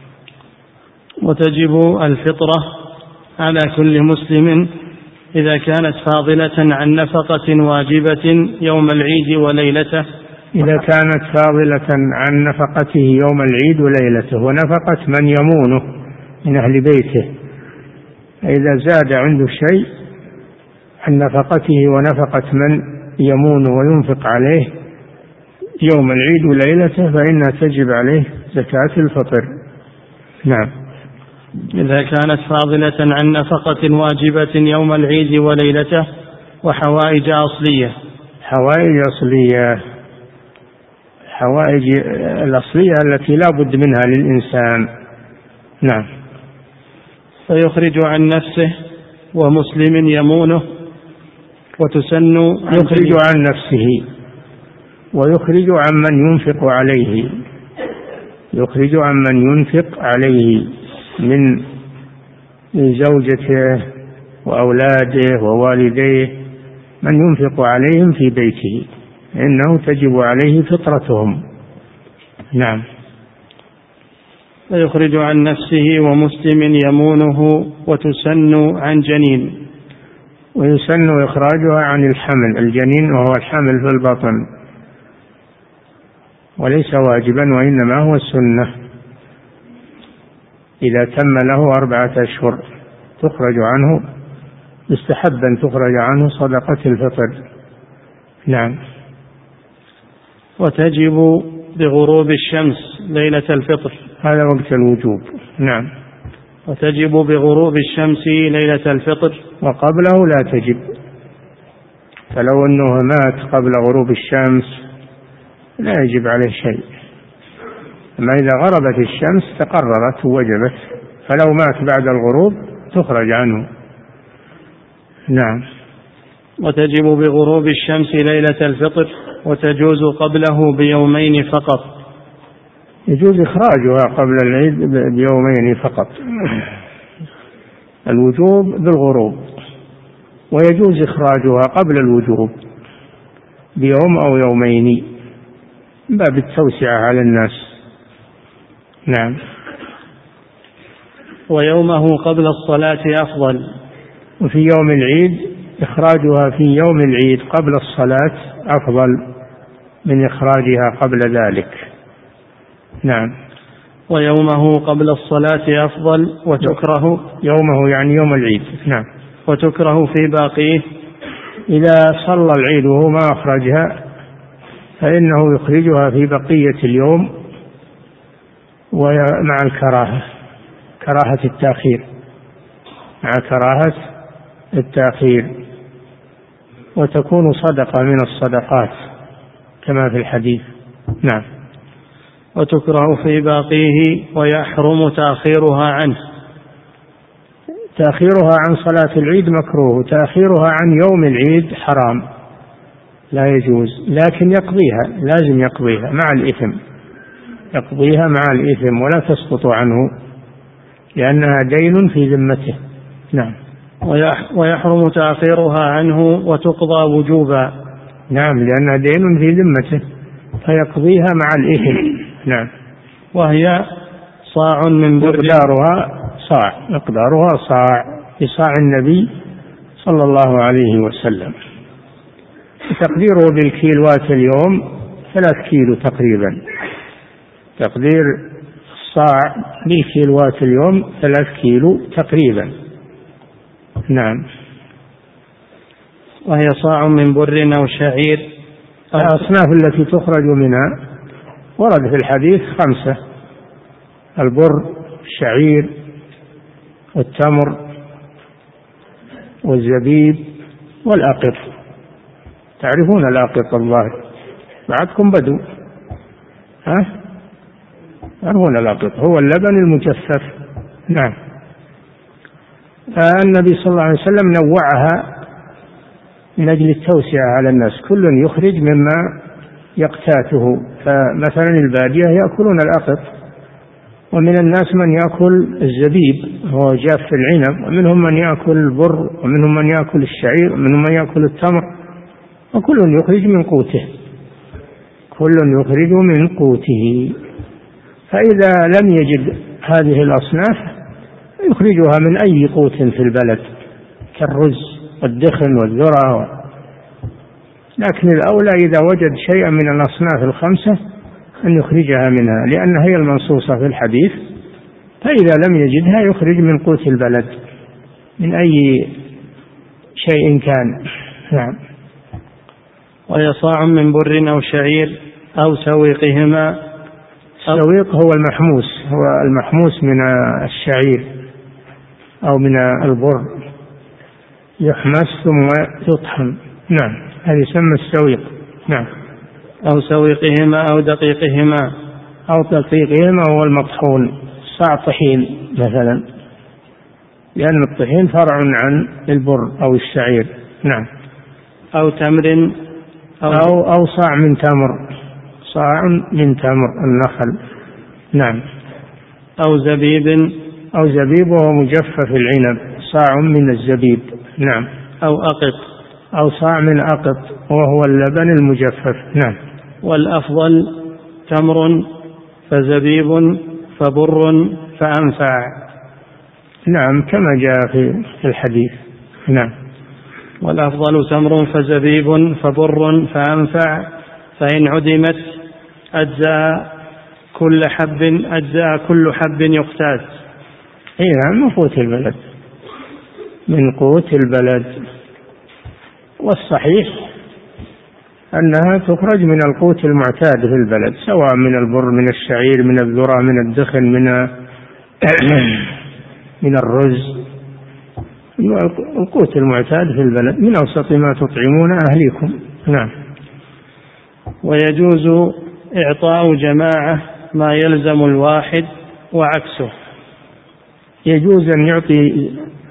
وتجب الفطرة على كل مسلم إذا كانت فاضلة عن نفقة واجبة يوم العيد وليلته، إذا كانت فاضلة عن نفقته يوم العيد وليلته ونفقة من يمونه من أهل بيته، إذا زاد عنده شيء عن نفقته ونفقة من يمونه وينفق عليه يوم العيد وليلته فإنها تجب عليه زكاة الفطر. نعم. إذا كانت فاضلة عن نفقة واجبة يوم العيد وليلته وحوائج أصلية. حوائج أصلية، حوائج الأصلية التي لا بد منها للإنسان. نعم. فيخرج عن نفسه ومسلم يمونه وتسن. يخرج عن نفسه ويخرج عن من ينفق عليه، يخرج عن من ينفق عليه من زوجته وأولاده ووالديه، من ينفق عليهم في بيته إنه تجب عليه فطرتهم. نعم. فيخرج عن نفسه ومسلم يمونه وتسن عن جنين. ويسن إخراجها عن الحمل، الجنين وهو الحمل في البطن، وليس واجبا وإنما هو السنة. إذا تم له أربعة أشهر تخرج عنه، يستحب أن تخرج عنه صدقة الفطر. نعم. وتجب بغروب الشمس ليلة الفطر، هذا وقت الوجوب. نعم. وتجب بغروب الشمس ليلة الفطر، وقبله لا تجب، فلو أنه مات قبل غروب الشمس لا يجب عليه شيء، أما إذا غربت الشمس تقررت ووجبت، فلو مات بعد الغروب تخرج عنه. نعم. وتجب بغروب الشمس ليلة الفطر، وتجوز قبله بيومين فقط. يجوز إخراجها قبل العيد بيومين فقط، الوجوب بالغروب، ويجوز إخراجها قبل الوجوب بيوم أو يومين باب التوسعة على الناس. نعم. ويومه قبل الصلاة أفضل. وفي يوم العيد إخراجها في يوم العيد قبل الصلاة أفضل من إخراجها قبل ذلك. نعم. ويومه قبل الصلاة أفضل وتكره. يومه يعني يوم العيد. نعم. وتكره في باقيه. إذا صلى العيد وهو ما أخرجها فإنه يخرجها في بقية اليوم ومع الكراهة، كراهة التأخير، مع كراهة التأخير، وتكون صدقة من الصدقات كما في الحديث. نعم. وتكره في باقيه ويحرم تأخيرها عنه. تأخيرها عن صلاة العيد مكروه، تأخيرها عن يوم العيد حرام لا يجوز، لكن يقضيها، لازم يقضيها مع الإثم، يقضيها مع الإثم ولا تسقط عنه لأنها دين في ذمته. نعم. ويحرم تأخيرها عنه وتقضى وجوبا. نعم، لأنها دين في ذمته فيقضيها مع الإثم. نعم. وهي صاع من بر. مقدارها صاع، مقدارها صاع بصاع النبي صلى الله عليه وسلم، تقديره بالكيلوات اليوم ثلاث كيلو تقريبا، تقدير الصاع بالكيلوات اليوم ثلاث كيلو تقريبا. نعم. وهي صاع من بر أو شعير. الأصناف التي تخرج منها ورد في الحديث خمسة: البر، الشعير، والتمر، والزبيب، والأقط. تعرفون الأقط الظاهر؟ بعضكم بدو. ها هو الأقط هو اللبن المجفف. نعم. فالنبي صلى الله عليه وسلم نوعها من أجل التوسعة على الناس، كل يخرج مما يقتاته. فمثلا البادية يأكلون الأقط، ومن الناس من يأكل الزبيب هو جاف العنب، ومنهم من يأكل البر، ومنهم من يأكل الشعير، ومنهم من يأكل التمر، وكل يخرج من قوته، كل يخرج من قوته. فإذا لم يجد هذه الأصناف يخرجها من أي قوت في البلد كالرز والدخن والذرة. لكن الأولى إذا وجد شيئا من الأصناف الخمسة أن يخرجها منها، لأنها هي المنصوصة في الحديث. فإذا لم يجدها يخرج من قوت البلد من أي شيء كان. نعم. وهي صاع من بر أو شعير أو سويقهما. السويق هو المحموس، هو المحموس من الشعير أو من البر، يحمس ثم يطحن. نعم، هذا يسمى السويق. نعم. أو سويقهما أو دقيقهما. أو دقيقهما هو المطحون، صاع طحين مثلا، لأن الطحين فرع عن البر أو الشعير. نعم. أو تمر أو, أو, أو صاع من تمر، صاع من تمر النخل. نعم. أو زبيب. أو زبيب وهو مجفف العنب، صاع من الزبيب. نعم. أو أقط. أو صاع من أقط وهو اللبن المجفف. نعم. والأفضل تمر فزبيب فبر فأنفع. نعم، كما جاء في الحديث. نعم. والأفضل تمر فزبيب فبر فأنفع، فإن عدمت أجزاء كل حب أجزاء كل حب يقتات. إيه نعم، من قوت البلد، من قوت البلد. والصحيح أنها تخرج من القوت المعتاد في البلد، سواء من البر، من الشعير، من الذرة، من الدخن، من من الرز، القوت المعتاد في البلد، من أوسط ما تطعمون أهليكم. نعم. ويجوز إعطاء جماعة ما يلزم الواحد وعكسه. يجوز أن يعطي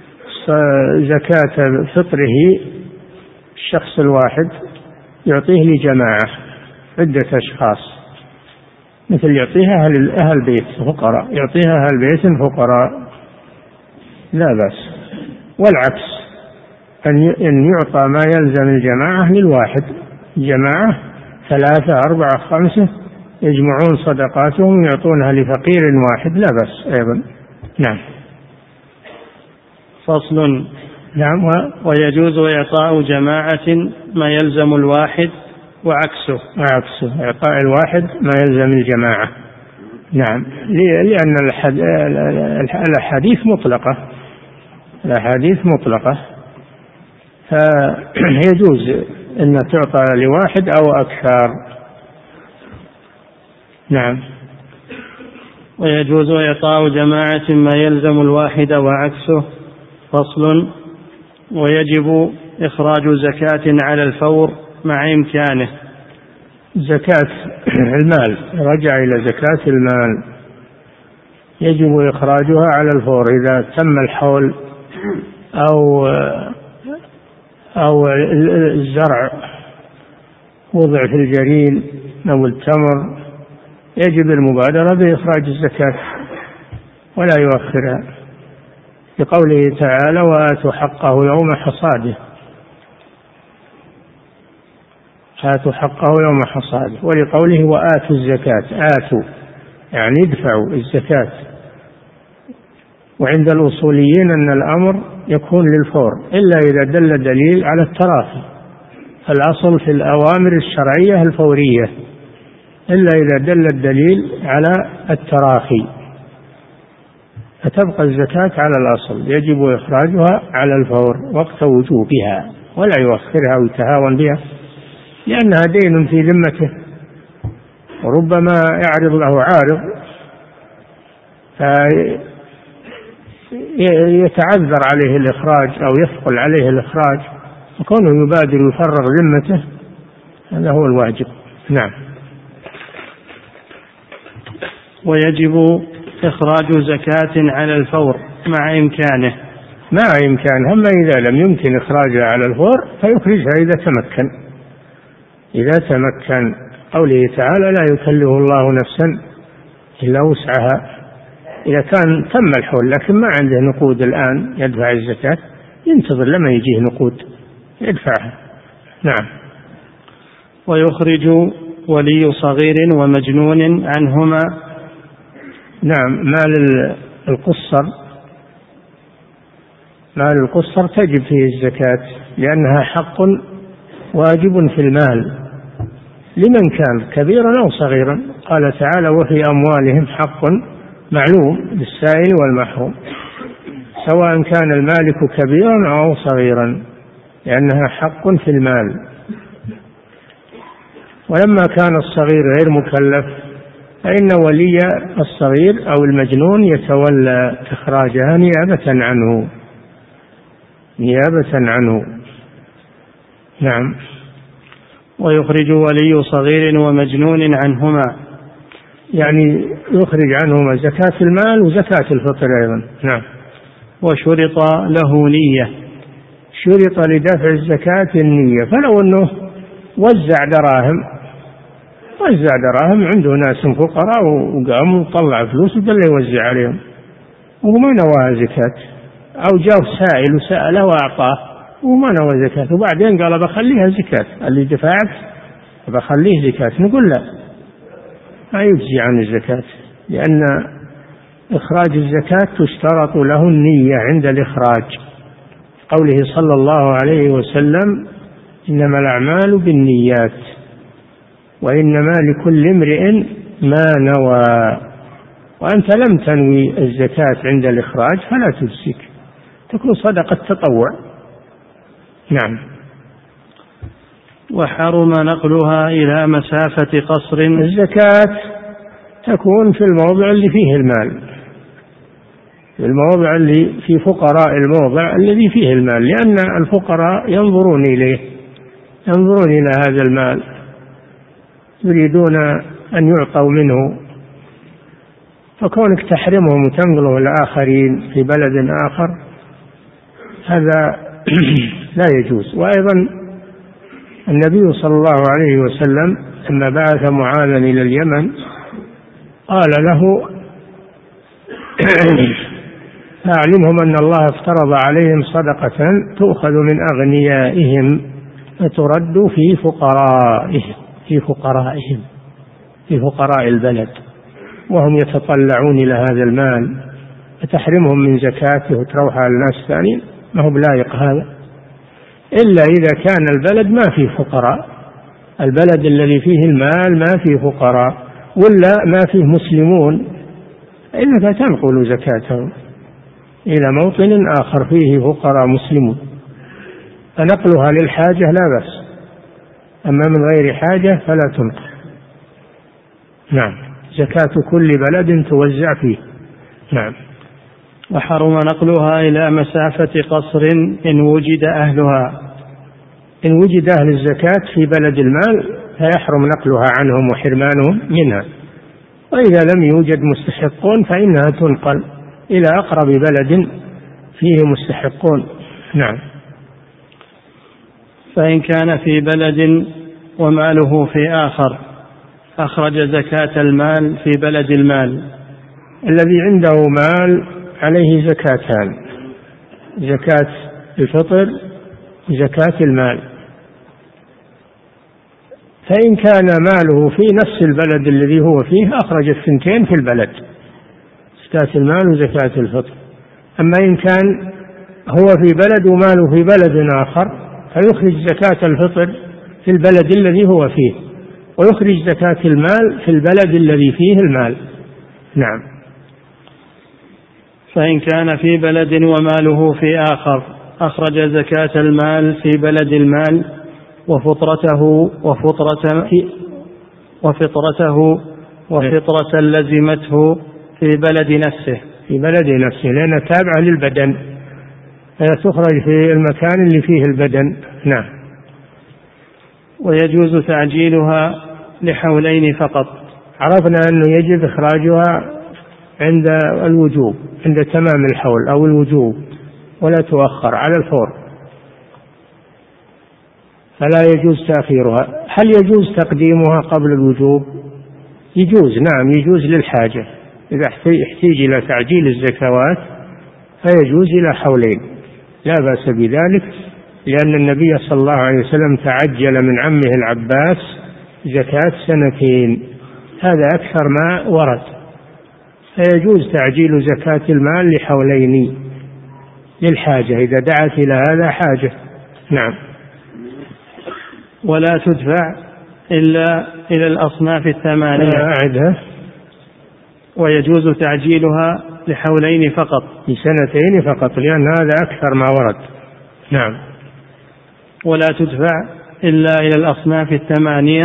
زكاة فطره الشخص الواحد، يعطيه لجماعة عدة أشخاص، مثل يعطيها أهل, أهل بيت فقراء، يعطيها أهل بيت فقراء لا بأس. والعكس أن يعطى ما يلزم الجماعة للواحد، جماعة ثلاثة أربعة خمسة يجمعون صدقاتهم ويعطونها لفقير واحد لا بأس أيضا. نعم. فصل. نعم. ويجوز إعطاء جماعة ما يلزم الواحد وعكسه. وعكسه إعطاء الواحد ما يلزم الجماعة. نعم، لأن الأحاديث مطلقة، الأحاديث مطلقة، فيجوز أن تعطى لواحد أو أكثر. نعم. ويجوز إعطاء جماعة ما يلزم الواحد وعكسه. فصل. ويجب إخراج زكاة على الفور مع إمكانه. زكاة المال، رجع إلى زكاة المال، يجب إخراجها على الفور إذا تم الحول أو أو الزرع وضع في الجرين أو التمر، يجب المبادرة بإخراج الزكاة ولا يؤخرها، لقوله تعالى: وآتوا حقه يوم حصاده، آتوا حقه يوم حصاده، ولقوله: وآتوا الزكاة، آتوا يعني ادفعوا الزكاة. وعند الأصوليين أن الأمر يكون للفور إلا إذا دل دليل على التراخي، الأصل في الأوامر الشرعية الفورية إلا إذا دل الدليل على التراخي، فتبقى الزكاة على الأصل، يجب إخراجها على الفور وقت وجوبها ولا يؤخرها ويتهاون بها، لأنها دين في ذمته وربما يعرض له عارض فيتعذر عليه الإخراج أو يثقل عليه الإخراج، وكونه يبادر ويفرغ ذمته هذا هو الواجب. نعم. ويجب إخراج زكاة على الفور مع إمكانه. مع إمكانه، أما إذا لم يمكن إخراجها على الفور فيخرجها إذا تمكن. إذا تمكن، قوله تعالى: لا يكلف الله نفسا إلا وسعها. إذا كان تم الحول لكن ما عنده نقود الآن يدفع الزكاة، ينتظر لما يجيه نقود يدفعها. نعم. ويخرج ولي صغير ومجنون عنهما. نعم. مال القصر، مال القصر تجب فيه الزكاة لأنها حق واجب في المال لمن كان كبيرا أو صغيرا. قال تعالى: وفي أموالهم حق معلوم للسائل والمحروم، سواء كان المالك كبيرا أو صغيرا، لأنها حق في المال. ولما كان الصغير غير مكلف فإن ولي الصغير أو المجنون يتولى إخراجها نيابة عنه، نيابة عنه. نعم. ويخرج ولي صغير ومجنون عنهما، يعني يخرج عنهما زكاة المال وزكاة الفطر أيضا. نعم. وشرط له نية، شرط لدفع الزكاة النية، فلو أنه وزع دراهم وزع دراهم عنده ناس فقراء وقام وطلع فلوس وقال يوزع عليهم وما نواها زكاة، أو جاء سائل وسأله وأعطاه وما نوى زكاة، وبعدين قال بخليها زكاة، اللي دفعت بخليه زكاة، نقول لا، ما يجزي عن الزكاة، لأن إخراج الزكاة تشترط له النية عند الإخراج. قوله صلى الله عليه وسلم: إنما الأعمال بالنيات وإنما لكل امرئ ما نوى. وأنت لم تنوي الزكاة عند الإخراج فلا تجزيك، تكون صدقة تطوع. نعم. وحرم نقلها إلى مسافة قصر. الزكاة تكون في الموضع اللي فيه المال، في الموضع اللي في فقراء الموضع الذي فيه المال، لأن الفقراء ينظرون إليه، ينظرون إلى هذا المال، يريدون أن يعطوا منه، فكونك تحرمهم وتنقله الآخرين في بلد آخر هذا لا يجوز. وأيضا النبي صلى الله عليه وسلم لما بعث معاذا إلى اليمن قال له: أعلمهم أن الله افترض عليهم صدقة تؤخذ من أغنيائهم فترد في فقرائهم في فقرائهم في فقراء البلد، وهم يتطلعون إلى هذا المال، فتحرمهم من زكاته وتروح على الناس الثانيين، ما هو بلايق هذا، إلا إذا كان البلد ما فيه فقراء، البلد الذي فيه المال ما فيه فقراء ولا ما فيه مسلمون، إنك تنقل زكاتهم إلى موطن آخر فيه فقراء مسلمون، فنقلها للحاجة لا بأس، أما من غير حاجة فلا تنقل. نعم. زكاة كل بلد توزع فيه. نعم. وحرم نقلها إلى مسافة قصر إن وجد أهلها. إن وجد أهل الزكاة في بلد المال فيحرم نقلها عنهم وحرمانهم منها، وإذا لم يوجد مستحقون فإنها تنقل إلى أقرب بلد فيه مستحقون. نعم. فإن كان في بلد وماله في آخر أخرج زكاة المال في بلد المال. الذي عنده مال عليه زكاتان: زكاة الفطر وزكاة المال. فإن كان ماله في نفس البلد الذي هو فيه أخرج الثنتين في البلد، زكاة المال وزكاة الفطر. أما إن كان هو في بلد وماله في بلد آخر فيخرج زكاة الفطر في البلد الذي هو فيه، ويخرج زكاة المال في البلد الذي فيه المال. نعم. فإن كان في بلد وماله في آخر أخرج زكاة المال في بلد المال وفطرته وفطرة وفطرته وفطرة لزمته في بلد نفسه في بلد نفسه لأنها تابعة للبدن، تخرج في المكان اللي فيه البدن. نعم. ويجوز تعجيلها لحولين فقط. عرفنا أنه يجب إخراجها عند الوجوب، عند تمام الحول أو الوجوب، ولا تؤخر على الفور، فلا يجوز تأخيرها. هل يجوز تقديمها قبل الوجوب؟ يجوز، نعم يجوز للحاجة، إذا احتاج إلى تعجيل الزكوات فيجوز إلى حولين، لا بأس بذلك، لأن النبي صلى الله عليه وسلم تعجل من عمه العباس زكاة سنتين، هذا أكثر ما ورد، فيجوز تعجيل زكاة المال لحولين للحاجة إذا دعت إلى هذا حاجة. نعم. ولا تدفع إلا إلى الأصناف الثمانية. أعدها. ويجوز تعجيلها لحولين فقط، لسنتين فقط، لأن هذا أكثر ما ورد. نعم. ولا تدفع إلا إلى الأصناف الثمانية.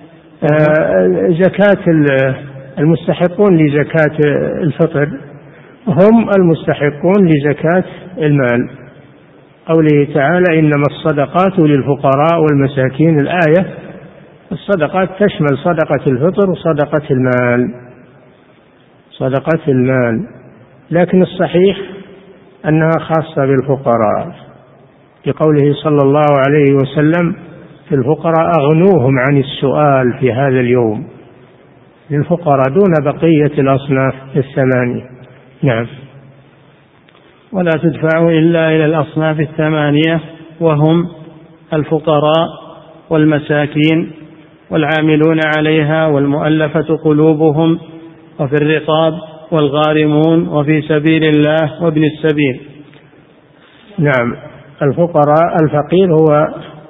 آه زكاة المستحقون لزكاة الفطر هم المستحقون لزكاة المال، قوله تعالى إنما الصدقات للفقراء والمساكين، الآية الصدقات تشمل صدقة الفطر وصدقة المال، صدقة المال، لكن الصحيح أنها خاصة بالفقراء، لقوله صلى الله عليه وسلم في الفقراء أغنوهم عن السؤال في هذا اليوم، للفقراء دون بقية الأصناف الثمانية. نعم. ولا تدفع إلا إلى الأصناف الثمانية، وهم الفقراء والمساكين والعاملون عليها والمؤلفة قلوبهم وفي الرقاب والغارمون وفي سبيل الله وابن السبيل. نعم. الفقراء، الفقير هو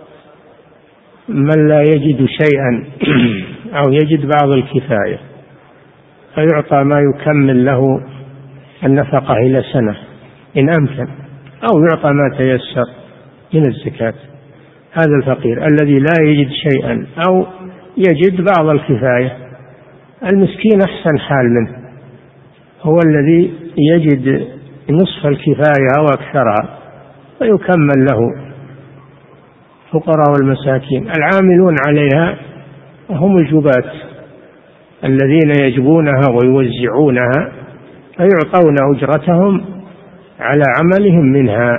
من لا يجد شيئا أو يجد بعض الكفاية فيعطى ما يكمل له النفقة إلى سنة إن أمكن، أو يعطى ما تيسر من الزكاة. هذا الفقير الذي لا يجد شيئا أو يجد بعض الكفاية. المسكين أحسن حال منه، هو الذي يجد نصف الكفاية أو أكثرها فيكمل له. الفقراء والمساكين العاملون عليها هم الجباة الذين يجبونها ويوزعونها فيعطون أجرتهم على عملهم منها.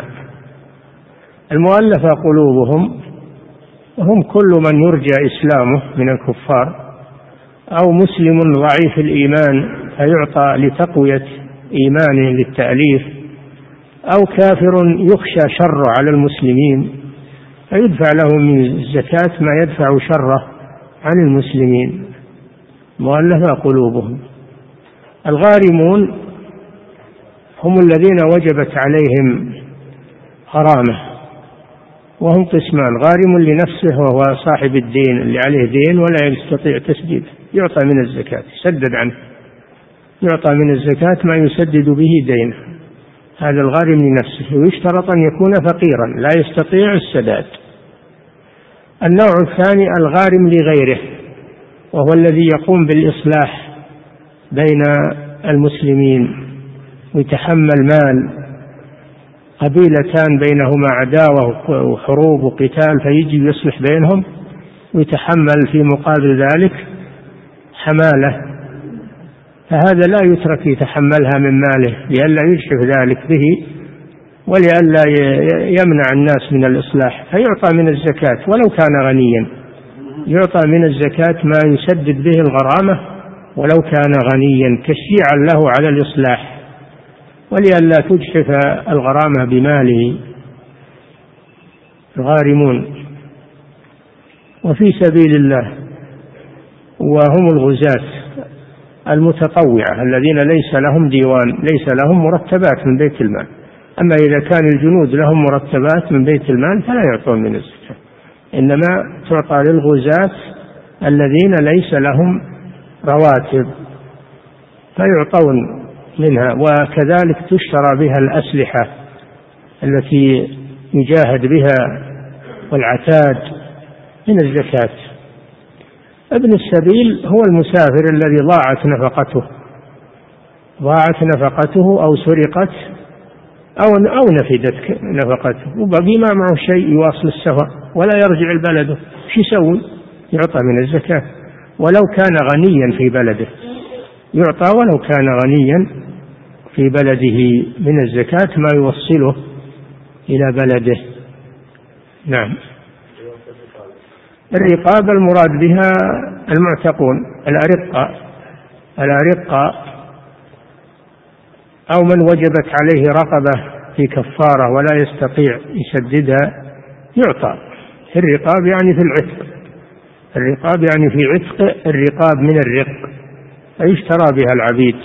المؤلفة قلوبهم هم كل من يرجى إسلامه من الكفار، أو مسلم ضعيف الإيمان فيعطى لتقوية إيمانه للتأليف، أو كافر يخشى شره على المسلمين فيدفع له من الزكاة ما يدفع شره عن المسلمين. مؤلفة قلوبهم. الغارمون هم الذين وجبت عليهم غرامة، وهم قسمان: غارم لنفسه وهو صاحب الدين اللي عليه دين ولا يستطيع تسديده، يعطى من الزكاة، يسدد عنه، يعطى من الزكاة ما يسدد به دينه، هذا الغارم لنفسه، ويشترط أن يكون فقيرا لا يستطيع السداد. النوع الثاني الغارم لغيره، وهو الذي يقوم بالإصلاح بين المسلمين ويتحمل مال، قبيلتان بينهما عداوة وحروب وقتال فيجي يصلح بينهم ويتحمل في مقابل ذلك حمالة، فهذا لا يترك يتحملها من ماله لئلا يجحف ذلك به ولئلا يمنع الناس من الإصلاح، فيعطى من الزكاة ولو كان غنيا، يعطى من الزكاة ما يسدد به الغرامة ولو كان غنيا تشجيعا له على الإصلاح ولئلا تجحف الغرامة بماله. الغارمون. وفي سبيل الله، وهم الغزاة المتطوعة الذين ليس لهم ديوان، ليس لهم مرتبات من بيت المال، أما إذا كان الجنود لهم مرتبات من بيت المال فلا يعطون من الزكاة، إنما تعطى للغزاة الذين ليس لهم رواتب فيعطون منها. وكذلك تشترى بها الأسلحة التي يجاهد بها والعتاد من الزكاة. ابن السبيل هو المسافر الذي ضاعت نفقته، ضاعت نفقته أو سرقت أو أو نفدت نفقته وبقي ما معه شيء يواصل السفر ولا يرجع البلد، شو يسوي؟ يعطى من الزكاة. ولو كان غنيا في بلده، يعطى ولو كان غنيا في بلده من الزكاة ما يوصله إلى بلده. نعم. الرقاب المراد بها المعتقون الأرقاء الأرقاء أو من وجبت عليه رقبة في كفارة ولا يستطيع يسددها يعطى. الرقاب يعني في العتق، الرقاب يعني في عتق الرقاب من الرق، فيشترى بها العبيد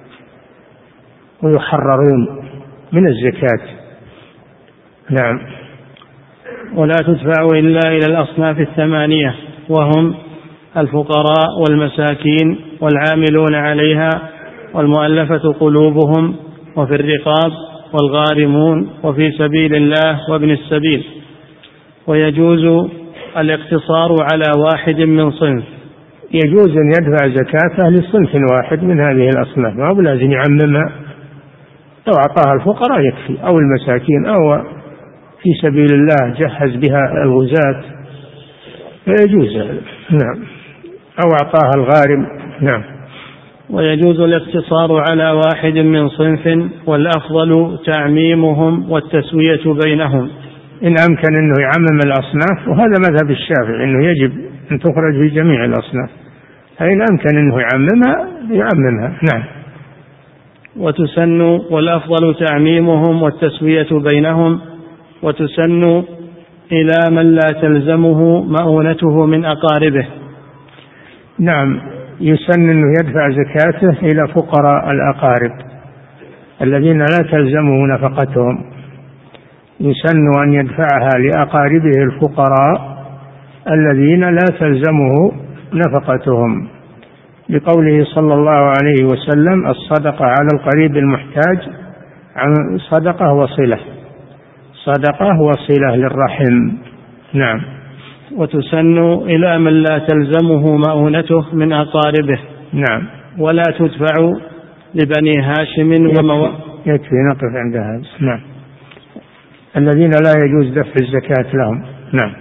ويحررون من الزكاة. نعم. ولا تدفع إلا إلى الأصناف الثمانية، وهم الفقراء والمساكين والعاملون عليها والمؤلفة قلوبهم وفي الرقاب والغارمون وفي سبيل الله وابن السبيل. ويجوز الاقتصار على واحد من صنف، يجوز أن يدفع زكاته لصنف واحد من هذه الأصناف، ما هو لازم يعممها، لو أعطاها الفقراء يكفي، أو المساكين، أو في سبيل الله جهز بها الغزاة فيجوز. نعم. أو أعطاها الغارم. نعم. ويجوز الاقتصار على واحد من صنف، والأفضل تعميمهم والتسوية بينهم إن أمكن أنه يعمم الأصناف، وهذا مذهب الشافعي أنه يجب أن تخرج في جميع الأصناف، فإن أمكن أنه يعممها يعممها. نعم. وتسن والأفضل تعميمهم والتسوية بينهم، وتسن إلى من لا تلزمه مؤونته من أقاربه. نعم. يسن أنه يدفع زكاته إلى فقراء الأقارب الذين لا تلزمه نفقتهم، يسن أن يدفعها لأقاربه الفقراء الذين لا تلزمه نفقتهم، لقوله صلى الله عليه وسلم: الصدقة على القريب المحتاج عن صدقة وصلة، صدقة وصلة للرحم. نعم. وتسن إلى من لا تلزمه مؤونته من أقاربه. نعم. ولا تدفع لبني هاشم ومو... يكفي نقف عند هذا. نعم. الذين لا يجوز دفع الزكاة لهم. نعم.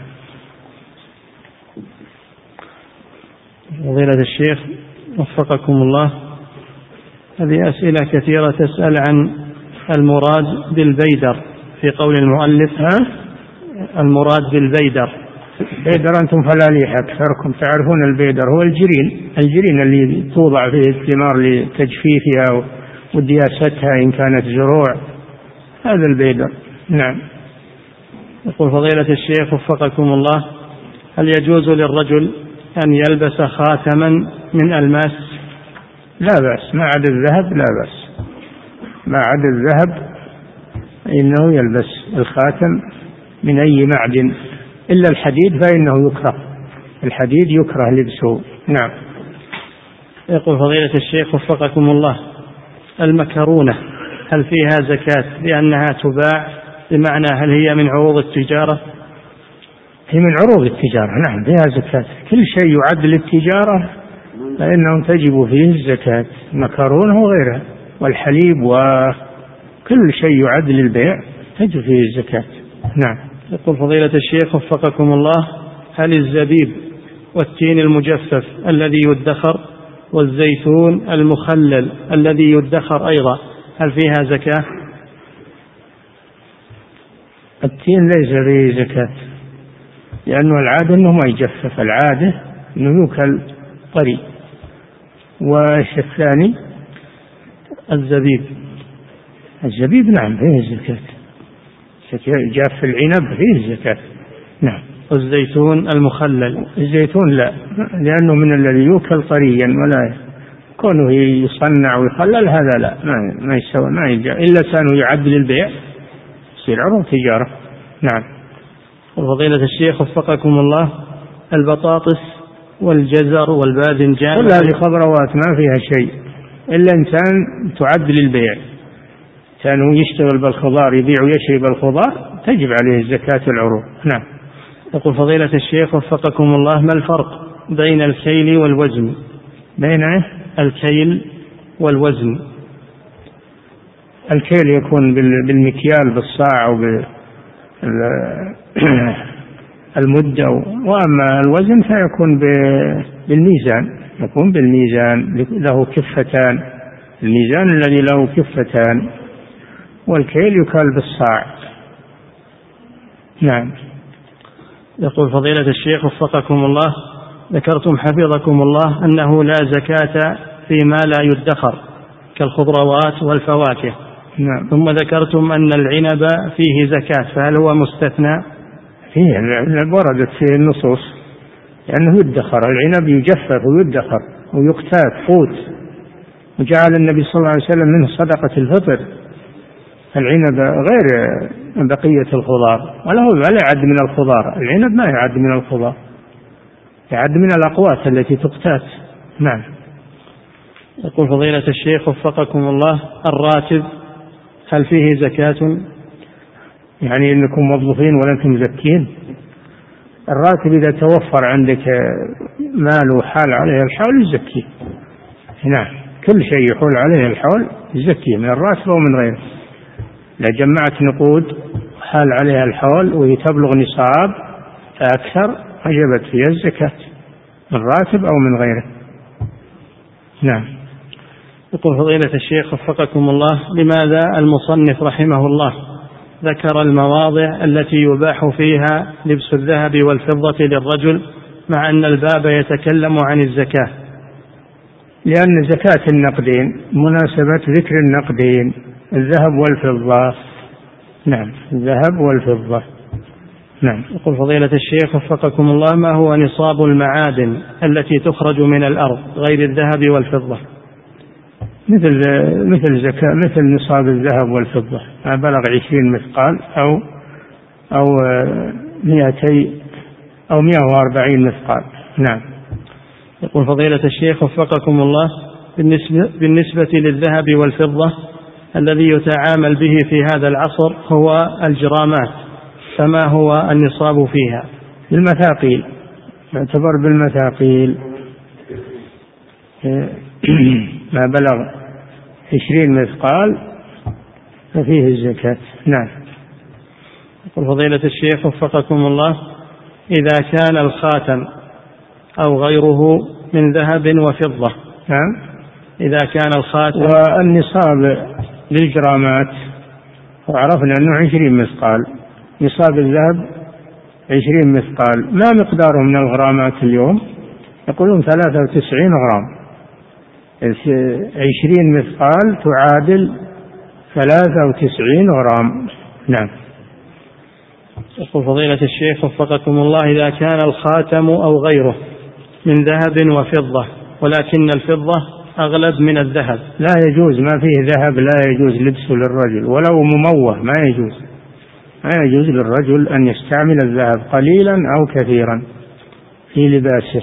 فضيلة الشيخ وفقكم الله، هذه أسئلة كثيرة تسأل عن المراد بالبيدر في قول المؤلف. ها؟ المراد بالبيدر. بيدر أنتم فلاليح أكثركم تعرفون البيدر، هو الجرين، الجرين اللي توضع فيه الثمار لتجفيفها ودياستها إن كانت زروع، هذا البيدر. نعم. يقول فضيلة الشيخ وفقكم الله: هل يجوز للرجل أن يلبس خاتما من ألماس؟ لا بأس، ما عدا الذهب لا بأس، ما عدا الذهب إنه يلبس الخاتم من أي معدن، إلا الحديد فإنه يكره، الحديد يكره لبسه. نعم. يقول فضيلة الشيخ وفقكم الله: المكرونة هل فيها زكاة لأنها تباع؟ بمعنى هل هي من عروض التجارة؟ هي من عروض التجارة. نعم فيها زكاة، كل شيء يعد للتجارة فإنه تجب فيه الزكاة، المكرونة وغيرها والحليب وكل شيء يعد للبيع تجب فيه الزكاة. نعم. يقول فضيلة الشيخ وفقكم الله: هل الزبيب والتين المجفف الذي يدخر والزيتون المخلل الذي يدخر أيضا هل فيها زكاة؟ التين ليس فيه زكاة لأنه العادة أنه ما يجفف، العادة أنه يوكل طري. والشيء الثاني الزبيب. الزبيب نعم فيه زكاة، جاف العنب فيه زكاة. نعم. والزيتون المخلل؟ الزيتون لا، لأنه من الذي يوكل طريا، ولا كونه يصنع ويخلل هذا لا، ما ما يسوى، ما يجي إلا كانوا يعد للبيع يصير عروض تجارة. نعم. وفضيلة الشيخ وفقكم الله: البطاطس والجزر والباذنجان كل هذه خضروات ما فيها شيء إلا إنسان تعد للبيع، كانوا يشتغل بالخضار يبيع ويشري بالخضار تجب عليه الزكاة العروض. نعم. يقول فضيلة الشيخ وفقكم الله: ما الفرق بين الكيل والوزن؟ بين الكيل والوزن. الكيل يكون بالمكيال بالصاع أو بالمدة، وأما الوزن فيكون بالميزان، يكون بالميزان له كفتان، الميزان الذي له كفتان، والكيل يكال بالصاع. نعم. يقول فضيلة الشيخ وفقكم الله، ذكرتم حفظكم الله أنه لا زكاة فيما لا يدخر كالخضروات والفواكه. نعم. ثم ذكرتم أن العنب فيه زكاة، فهل هو مستثنى؟ فيه، وردت فيه النصوص لأنه يدخر، العنب يجفف ويدخر ويقتات قوت، وجعل النبي صلى الله عليه وسلم منه صدقة الفطر. العنب غير بقية الخضار، وله ولا يعد من الخضار، العنب ما يعد من الخضار، يعد من الأقوات التي تقتات. نعم. يقول فضيلة الشيخ وفقكم الله، الراتب هل فيه زكاة؟ يعني إنكم موظفين ولا أنتم مزكين؟ الراتب إذا توفر عندك مال وحال عليه الحول يزكيه. نعم، كل شيء يحول عليه الحول يزكيه من الراتب أو من غيره. إذا جمعت نقود حال عليها الحول وهي تبلغ نصاب فأكثر وجبت فيها الزكاة من راتب أو من غيره. نعم. يقول فضيلة الشيخ وفقكم الله، لماذا المصنف رحمه الله ذكر المواضع التي يباح فيها لبس الذهب والفضة للرجل مع أن الباب يتكلم عن الزكاة؟ لأن زكاة النقدين، مناسبة ذكر النقدين الذهب والفضة. نعم، الذهب والفضة. نعم. يقول فضيلة الشيخ وفقكم الله، ما هو نصاب المعادن التي تخرج من الأرض غير الذهب والفضة؟ مثل مثل زكاة مثل نصاب الذهب والفضة، ما بلغ عشرين مثقال أو أو مئتي أو مئة وأربعين مثقال. نعم. يقول فضيلة الشيخ وفقكم الله، بالنسبة, بالنسبة للذهب والفضة الذي يتعامل به في هذا العصر هو الجرامات، فما هو النصاب فيها؟ بالمثاقيل، يعتبر بالمثاقيل، ما بلغ عشرين مثقال ففيه الزكاة. نعم. يقول فضيلة الشيخ وفقكم الله، إذا كان الخاتم أو غيره من ذهب وفضة. نعم. إذا كان الخاتم والنصاب للجرامات وعرفنا أنه عشرين مثقال، نصاب الذهب عشرين مثقال، ما مقداره من الغرامات اليوم؟ يقولون ثلاثة وتسعين غرام. عشرين مثقال تعادل ثلاثة وتسعين غرام. نعم. يقول فضيلة الشيخ وفقكم الله، إذا كان الخاتم أو غيره من ذهب وفضة ولكن الفضة أغلب من الذهب، لا يجوز، ما فيه ذهب لا يجوز لبسه للرجل ولو مموه، ما يجوز ما يجوز للرجل أن يستعمل الذهب قليلا أو كثيرا في لباسه،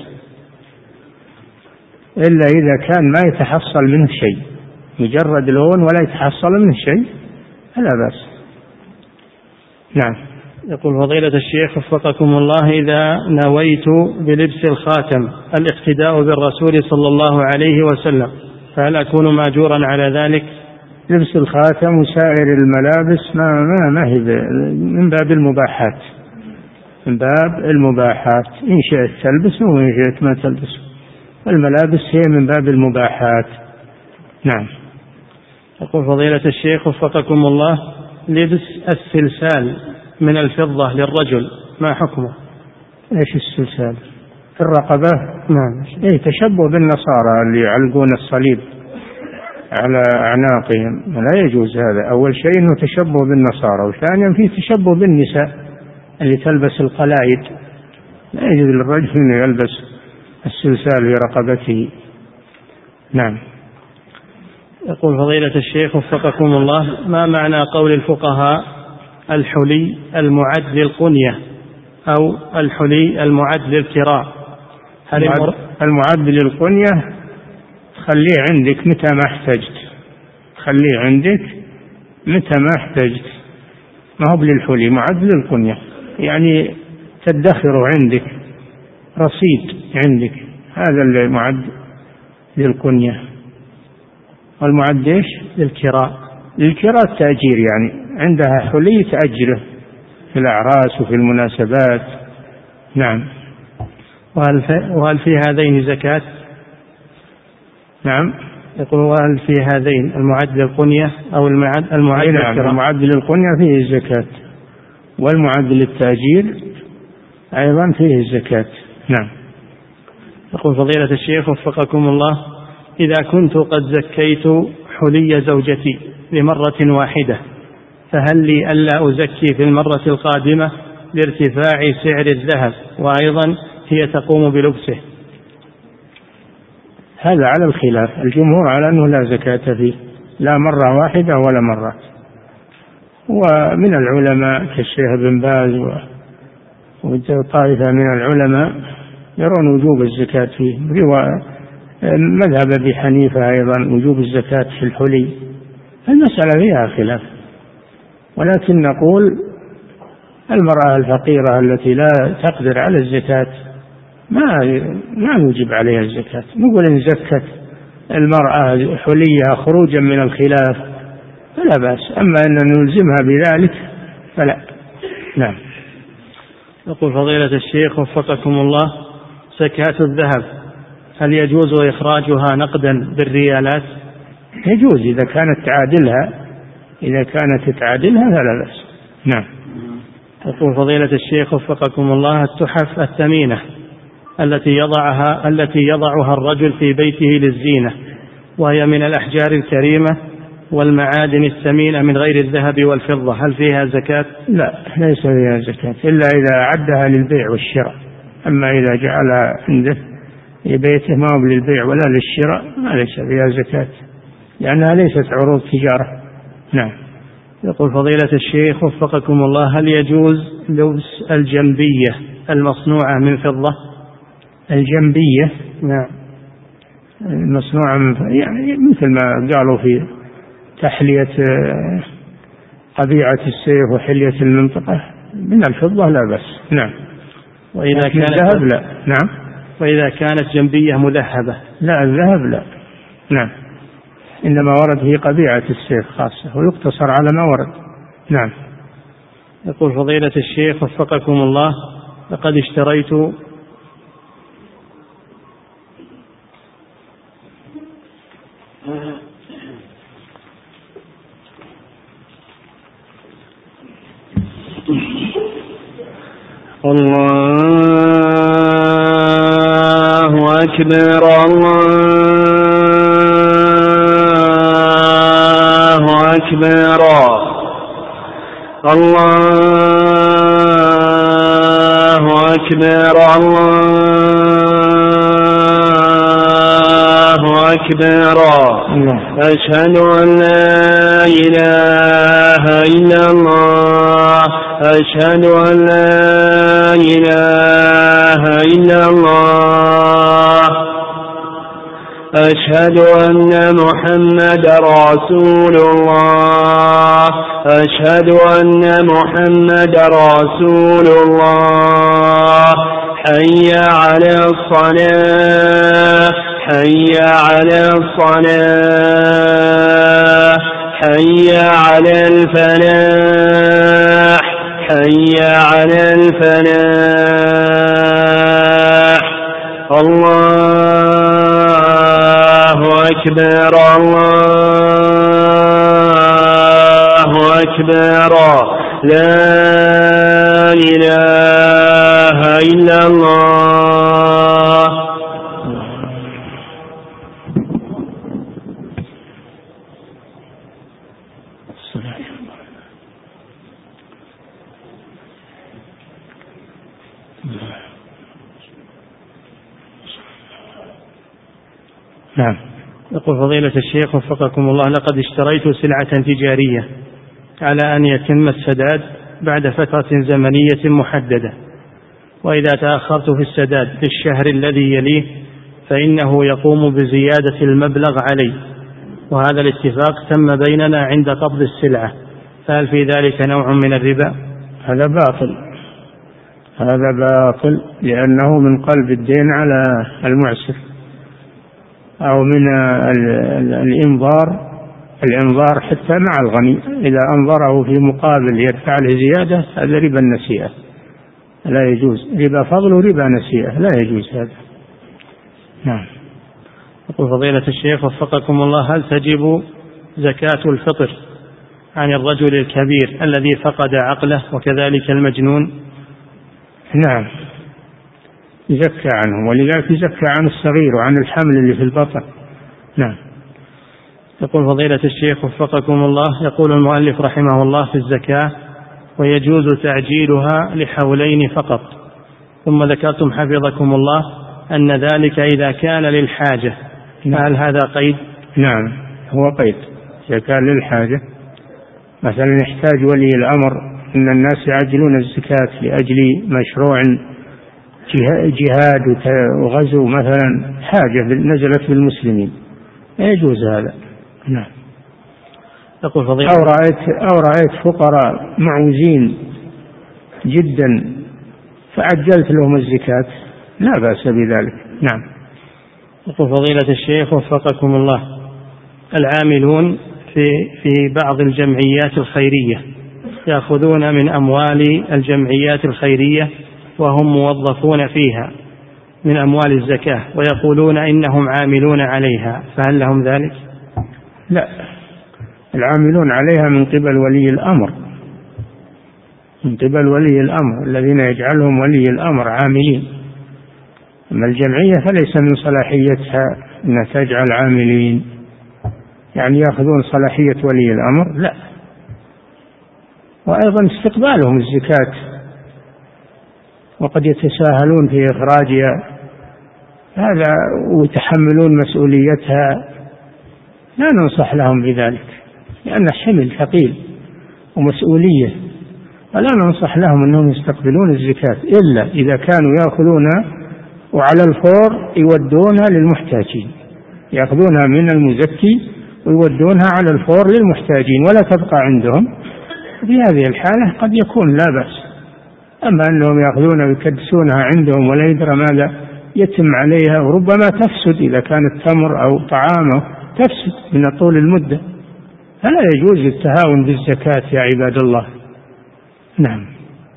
إلا إذا كان ما يتحصل منه شيء، مجرد لون ولا يتحصل منه شيء فلا بأس. نعم. يقول فضيلة الشيخ وفقكم الله، إذا نويت بلبس الخاتم الاقتداء بالرسول صلى الله عليه وسلم فهل أكون ماجورا على ذلك؟ لبس الخاتم وسائر الملابس ما ما ما هي من باب المباحات، من باب المباحات، إن شئت تلبسه وإن شئت ما تلبسه، الملابس هي من باب المباحات. نعم. يقول فضيلة الشيخ وفقكم الله، لبس السلسال من الفضة للرجل ما حكمه؟ ايش السلسال؟ في الرقبة؟ نعم. اي تشبه بالنصارى اللي يعلقون الصليب على أعناقهم، لا يجوز هذا. أول شيء أنه تشبه بالنصارى، وثانيا فيه تشبه بالنساء اللي تلبس القلائد، لا يجوز للرجل أن يلبس السلسال في رقبته. نعم. يقول فضيلة الشيخ وفقكم الله، ما معنى قول الفقهاء الحلي المعد للقنية أو الحلي المعد للكراء؟ هل المعد, المعد للقنية خليه عندك متى ما احتجت، خليه عندك متى ما احتجت، ما هو للحلي، معد للقنية يعني تدخر عندك رصيد عندك، هذا اللي معد للقنية. والمعد ايش؟ للكراء. للكراء التأجير، يعني عندها حلي تأجره في الأعراس وفي المناسبات. نعم. وهل في, وهل في هذين زكاة؟ نعم. يقول وهل في هذين المعد للقنية أو المعد المعد نعم. المعد للقنية فيه الزكاة، والمعد للتأجير أيضا فيه الزكاة. نعم. يقول فضيلة الشيخ وفقكم الله: إذا كنت قد زكيت حلي زوجتي لمرة واحدة فهل لي ألا أزكي في المرة القادمة لارتفاع سعر الذهب وأيضا هي تقوم بلبسه؟ هذا على الخلاف، الجمهور على أنه لا زكاة فيه، لا مرة واحدة ولا مرة. ومن العلماء كالشيخ بن باز وطائفة من العلماء يرون وجوب الزكاة فيه، مذهب أبي حنيفة أيضا وجوب الزكاة في الحلي. المسألة فيها خلاف، ولكن نقول المرأة الفقيرة التي لا تقدر على الزكاة ما ما نوجب عليها الزكاة. نقول إن زكت المرأة حليها خروجا من الخلاف فلا بأس، أما أن نلزمها بذلك فلا. نعم. يقول فضيلة الشيخ وفقكم الله: زكاة الذهب هل يجوز إخراجها نقدا بالريالات؟ يجوز إذا كانت تعادلها، إذا كانت تعادلها فلا بأس. نعم. يقول فضيلة الشيخ وفقكم الله: التحف الثمينة التي يضعها التي يضعها الرجل في بيته للزينة وهي من الأحجار الكريمة والمعادن الثمينة من غير الذهب والفضة، هل فيها زكاة؟ لا، ليس فيها زكاة إلا إذا أعدها للبيع والشراء. أما إذا جعلها عنده في بيته ما هو للبيع ولا للشراء ما ليس فيها زكاة، لأنها ليست عروض تجارة. نعم. يقول فضيلة الشيخ وفقكم الله: هل يجوز لبس الجنبية المصنوعة من فضة؟ الجنبية نعم. المصنوعة من فضة يعني مثل ما قالوا في تحلية قبيعة السيف وحلية المنطقة من الفضة لا بأس. نعم. وإذا كانت الذهب لا. نعم. وإذا كانت جنبية مذهبة؟ لا، الذهب لا. نعم. إنما ورد في قبيعة السيف خاصة ويقتصر على ما ورد. نعم. يقول فضيلة الشيخ وفقكم الله: لقد اشتريت الله أكبر الله أكبر الله أكبر الله أكبر. أشهد أن لا إله إلا الله أشهد أن لا إله إلا الله أشهد أن محمد رسول الله أشهد أن محمد رسول الله. حي على الصلاة حي على الصلاة حي على الفلاح حي على الفلاح. الله أكبر الله أكبر. لا إله إلا الله. نعم. يقول فضيلة الشيخ وفقكم الله: لقد اشتريت سلعة تجارية على أن يتم السداد بعد فترة زمنية محددة، وإذا تأخرت في السداد في الشهر الذي يليه فإنه يقوم بزيادة المبلغ علي، وهذا الاتفاق تم بيننا عند قبض السلعة، فهل في ذلك نوع من الربا؟ هذا باطل، هذا باطل، لأنه من قلب الدين على المعسر، أو من الإنظار الإنظار حتى مع الغني إذا أنظره في مقابل يدفع له زيادة، هذا ربا النسيئة، لا يجوز، ربا فضل وربا نسيئة لا يجوز هذا. نعم. يقول فضيلة الشيخ وفقكم الله: هل تجب زكاة الفطر عن الرجل الكبير الذي فقد عقله وكذلك المجنون؟ نعم يزكى عنه، ولذلك يزكى عن الصغير وعن الحمل اللي في البطن. نعم. يقول فضيلة الشيخ وفقكم الله: يقول المؤلف رحمه الله في الزكاة: ويجوز تعجيلها لحولين فقط، ثم ذكرتم حفظكم الله أن ذلك إذا كان للحاجة، هل هذا قيد؟ نعم هو قيد، إذا كان للحاجة. مثلا يحتاج ولي الأمر أن الناس يعجلون الزكاة لأجل مشروع جهاد وغزو مثلا، حاجة نزلت بالمسلمين، لا يجوز هذا. نعم. يقول فضيلة: أو رأيت, أو رأيت فقراء معوزين جدا فعجلت لهم الزكاة، لا بأس بذلك. نعم. يقول فضيلة الشيخ وفقكم الله: العاملون في في بعض الجمعيات الخيرية يأخذون من أموال الجمعيات الخيرية وهم موظفون فيها من أموال الزكاة ويقولون إنهم عاملون عليها، فهل لهم ذلك؟ لا، العاملون عليها من قبل ولي الأمر، من قبل ولي الأمر الذين يجعلهم ولي الأمر عاملين. أما الجمعية فليس من صلاحيتها أن تجعل عاملين، يعني يأخذون صلاحية ولي الأمر لا. وأيضا استقبالهم الزكاة وقد يتساهلون في إخراجها هذا ويتحملون مسؤوليتها، لا ننصح لهم بذلك لأن حمل ثقيل ومسؤولية، ولا ننصح لهم أنهم يستقبلون الزكاة إلا إذا كانوا يأخذون وعلى الفور يودونها للمحتاجين، يأخذونها من المزكي ويودونها على الفور للمحتاجين ولا تبقى عندهم. في هذه الحالة قد يكون لا بأس. أما أنهم يأخذون ويكدسونها عندهم ولا يدرى ماذا يتم عليها، وربما تفسد إذا كانت تمر أو طعام تفسد من طول المدة، فلا يجوز التهاون بالزكاة يا عباد الله. نعم.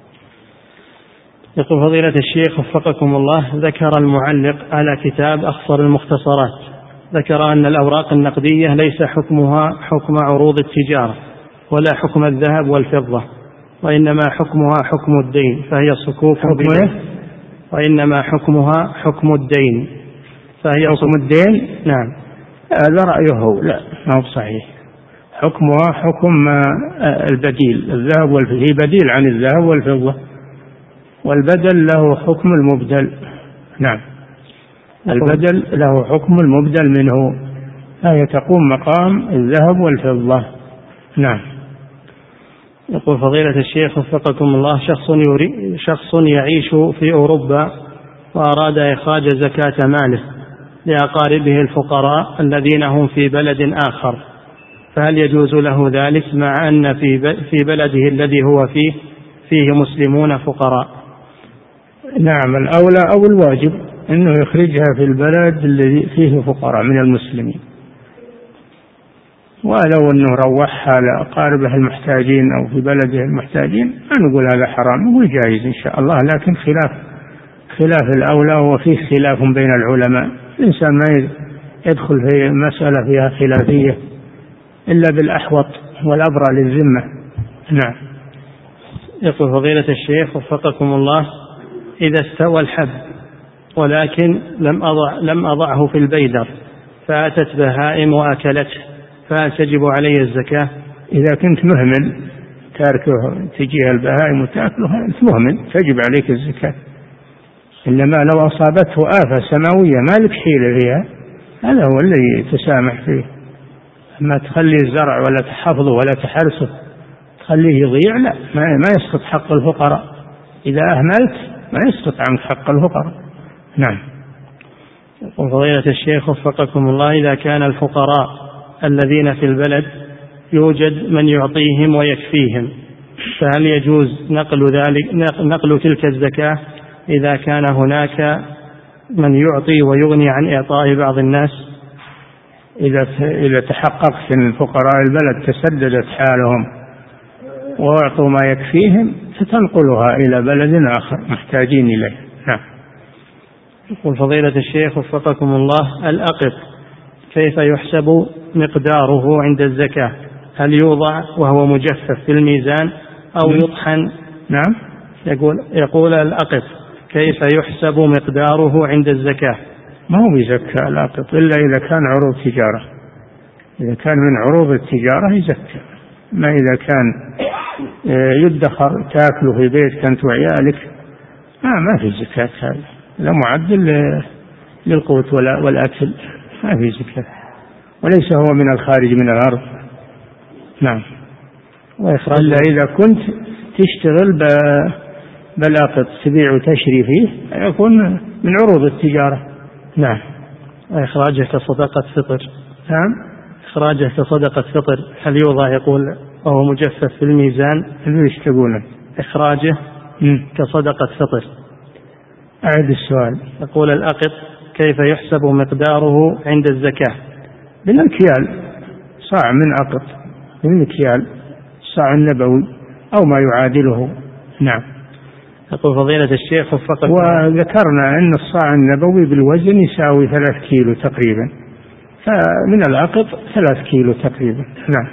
يقول فضيلة الشيخ وفقكم الله: ذكر المعلق على كتاب أخصر المختصرات، ذكر أن الأوراق النقدية ليس حكمها حكم عروض التجارة ولا حكم الذهب والفضة، وإنما حكمها حكم الدين، فهي صكوك بدين. وإنما حكمها حكم الدين فهي حكم الدين. نعم. هذا رأيه لا، ما هو صحيح. حكمها حكم البديل، الذهب والفضة، هي بديل عن الذهب والفضة، والبدل له حكم المبدل. نعم. البدل له حكم المبدل منه، فهي تقوم مقام الذهب والفضة. نعم. يقول فضيلة الشيخ وفقكم الله: شخص يريد شخص يعيش في أوروبا وأراد إخراج زكاة ماله لأقاربه الفقراء الذين هم في بلد آخر، فهل يجوز له ذلك مع أن في في بلده الذي هو فيه فيه مسلمون فقراء؟ نعم، الأولى أو الواجب أنه يخرجها في البلد الذي فيه فقراء من المسلمين، ولو أنه روحها لأقاربه المحتاجين أو في بلده المحتاجين ما نقول هذا حرام، نقول جائز إن شاء الله، لكن خلاف خلاف الأولى، وفيه خلاف بين العلماء. الإنسان ما يدخل في مسألة فيها خلافية إلا بالأحوط والأبرى للذمة. نعم. يقول فضيلة الشيخ وفقكم الله: إذا استوى الحب ولكن لم أضع لم أضعه في البيدر فأتت بهائم وأكلته، فهل تجب علي الزكاة؟ إذا كنت مهمل تاركه تجيها البهائم وتأكله أنت مهمل تجب عليك الزكاة، إنما لو أصابته آفة سماوية ما لك حيلة فيها هذا هو الذي تسامح فيه. أما تخلي الزرع ولا تحفظه ولا تحرسه تخليه يضيع لا، ما يسقط حق الفقراء، إذا أهملت ما يسقط عنك حق الفقراء. نعم. وفضيلة الشيخ وفقكم الله: إذا كان الفقراء الذين في البلد يوجد من يعطيهم ويكفيهم، فهل يجوز نقل ذلك نقل تلك الزكاة إذا كان هناك من يعطي ويغني عن إعطاء بعض الناس؟ إذا إذا تحققت أن فقراء البلد تسددت حالهم وأعطوا ما يكفيهم فتنقلها إلى بلد آخر محتاجين إليه. نعم. يقول فضيلة الشيخ وفقكم الله، الأقط كيف يحسب مقداره عند الزكاة؟ هل يوضع وهو مجفف في الميزان أو يطحن؟ نعم. يقول, يقول الأقط كيف يحسب مقداره عند الزكاة؟ ما هو بيزكى الأقط إلا إذا كان عروض تجارة. إذا كان من عروض التجارة يزكى، ما إذا كان يدخر تاكله في بيتك أنت وعيالك ما ما في زكاة. هذا لا معدل للقوت والأكل، ما في زكاة، وليس هو من الخارج من الأرض. نعم. إلا إذا كنت تشتغل بلاقط تبيع وتشري فيه يكون من عروض التجارة. نعم. إخراجه كصدقة فطر. نعم. إخراجه كصدقة فطر هل يوضع يقول وهو مجفف في الميزان؟ ايش تقول؟ إخراجه كصدقة فطر. أعد السؤال. يقول الأقط كيف يحسب مقداره عند الزكاة؟ بالمكيال، صاع من أقط بالمكيال، صاع النبوي أو ما يعادله. نعم. يقول فضيلة الشيخ وفقكم، وذكرنا أن الصاع النبوي بالوزن يساوي ثلاث كيلو تقريبا، فمن العقد ثلاث كيلو تقريبا. نعم.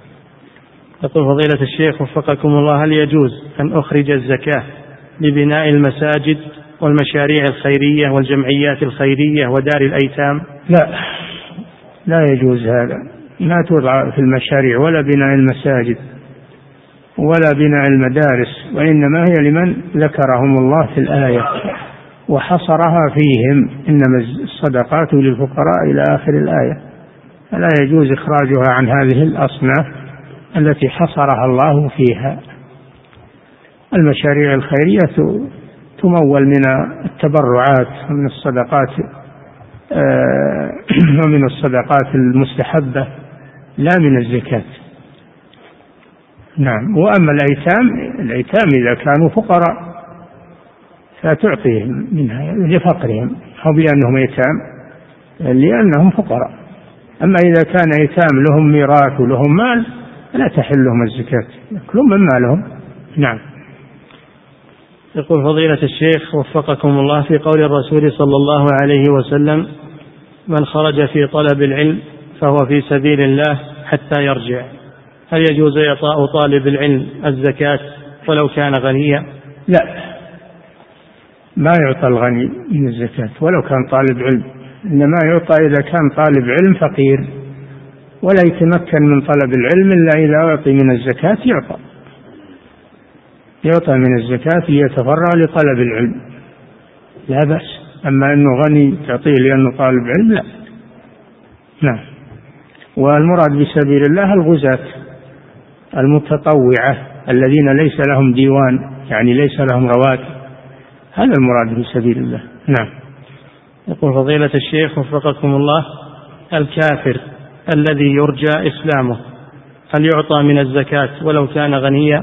يقول فضيلة الشيخ وفقكم الله، هل يجوز أن أخرج الزكاة لبناء المساجد والمشاريع الخيرية والجمعيات الخيرية ودار الأيتام؟ لا، لا يجوز هذا، لا توضع في المشاريع ولا بناء المساجد ولا بناء المدارس، وإنما هي لمن ذكرهم الله في الآية وحصرها فيهم، إنما الصدقات للفقراء إلى آخر الآية. فلا يجوز إخراجها عن هذه الأصناف التي حصرها الله فيها. المشاريع الخيرية تمول من التبرعات ومن الصدقات ومن الصدقات المستحبة لا من الزكاة. نعم. وأما الأيتام، الأيتام إذا كانوا فقراء فتعطيهم منها لفقرهم أو لأنهم أيتام لأنهم فقراء. أما إذا كان أيتام لهم ميراث ولهم مال لا تحل لهم الزكاة، يأكلون من مالهم. نعم. يقول فضيلة الشيخ وفقكم الله، في قول الرسول صلى الله عليه وسلم من خرج في طلب العلم فهو في سبيل الله حتى يرجع، هل يجوز إعطاء طالب العلم الزكاة ولو كان غنيا؟ لا، ما يعطى الغني من الزكاة ولو كان طالب علم، إنما يعطى إذا كان طالب علم فقير ولا يتمكن من طلب العلم إلا إذا أعطي من الزكاة يعطى يعطى من الزكاة ليتفرغ لطلب العلم، لا بأس. أما أنه غني تعطيه لأنه طالب علم لا. نعم. والمراد بسبيل الله الغزاة المتطوعة الذين ليس لهم ديوان، يعني ليس لهم رواتب، هذا المراد بسبيل الله. نعم. يقول فضيلة الشيخ وفقكم الله، الكافر الذي يرجى إسلامه هل يعطى من الزكاة ولو كان غنيا؟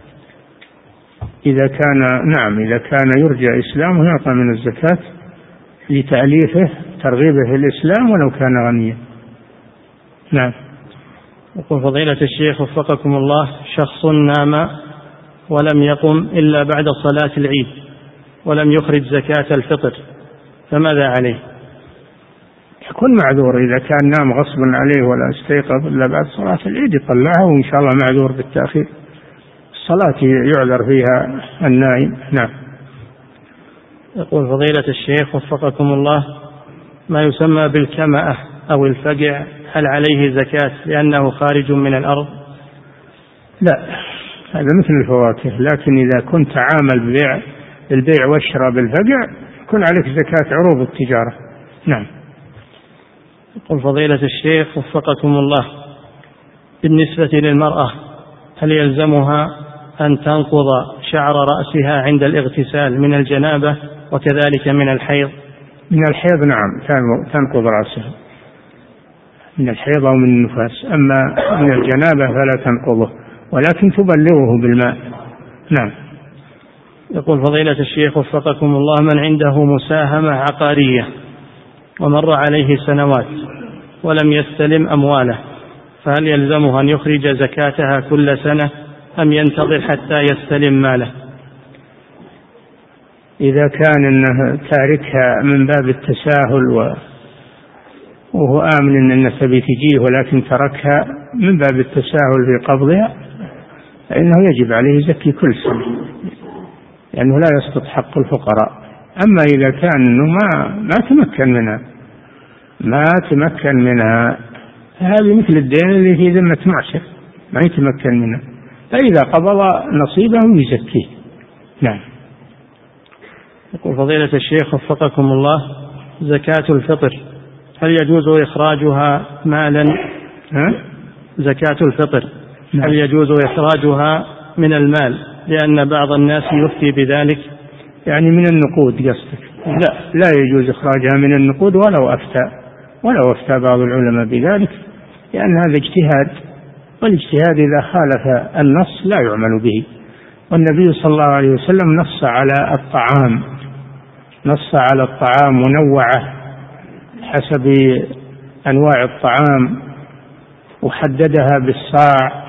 إذا كان نعم إذا كان يرجى إسلامه يعطى من الزكاة لتأليفه ترغيبه في الإسلام ولو كان غنيا. نعم. يقول فضيلة الشيخ وفقكم الله، شخص نام ولم يقم إلا بعد صلاة العيد ولم يخرج زكاة الفطر فماذا عليه؟ يكون معذور. إذا كان نام غصبا عليه ولا استيقظ إلا بعد صلاة العيد يطلعه وإن شاء الله معذور بالتأخير، الصلاة يعذر فيها النائم. نعم. يقول فضيلة الشيخ وفقكم الله، ما يسمى بالكمأة أو الفقع هل عليه زكاة لأنه خارج من الأرض؟ لا، هذا مثل الفواكه، لكن إذا كنت عامل ببيع البيع والشراء بالفقع يكون عليك زكاة عروض التجارة. نعم. يقول فضيلة الشيخ وفقكم الله، بالنسبة للمرأة هل يلزمها أن تنقض شعر رأسها عند الاغتسال من الجنابة وكذلك من الحيض؟ من الحيض نعم تنقض رأسها من الحيض أو من النفاس، أما من الجنابة فلا تنقضه ولكن تبلغه بالماء. نعم. يقول فضيلة الشيخ وفقكم الله، من عنده مساهمة عقارية ومر عليه سنوات ولم يستلم أمواله فهل يلزمه أن يخرج زكاتها كل سنة أم ينتظر حتى يستلم ماله؟ إذا كان أنه تاركها من باب التساهل و وهو آمن أن الناس تبي تجيه ولكن تركها من باب التساهل في قبضها فإنه يجب عليه يزكي كل سنة، لأنه لا يسقط حق الفقراء. أما إذا كان أنه ما ما تمكن منها ما تمكن منها هذه مثل الدين اللي في ذمة معشر ما يتمكن منها، فإذا قبض نصيبه يزكيه. نعم. يقول فضيلة الشيخ وفقكم الله، زكاة الفطر هل يجوز إخراجها مالا؟ ها؟ زكاة الفطر نعم. هل يجوز إخراجها من المال؟ لأن بعض الناس يفتي بذلك. يعني من النقود قصدك؟ لا، لا يجوز إخراجها من النقود ولو أفتى ولو أفتى بعض العلماء بذلك، لأن هذا اجتهاد، والاجتهاد إذا خالف النص لا يعمل به. والنبي صلى الله عليه وسلم نص على الطعام نص على الطعام منوعة حسب أنواع الطعام وحددها بالصاع،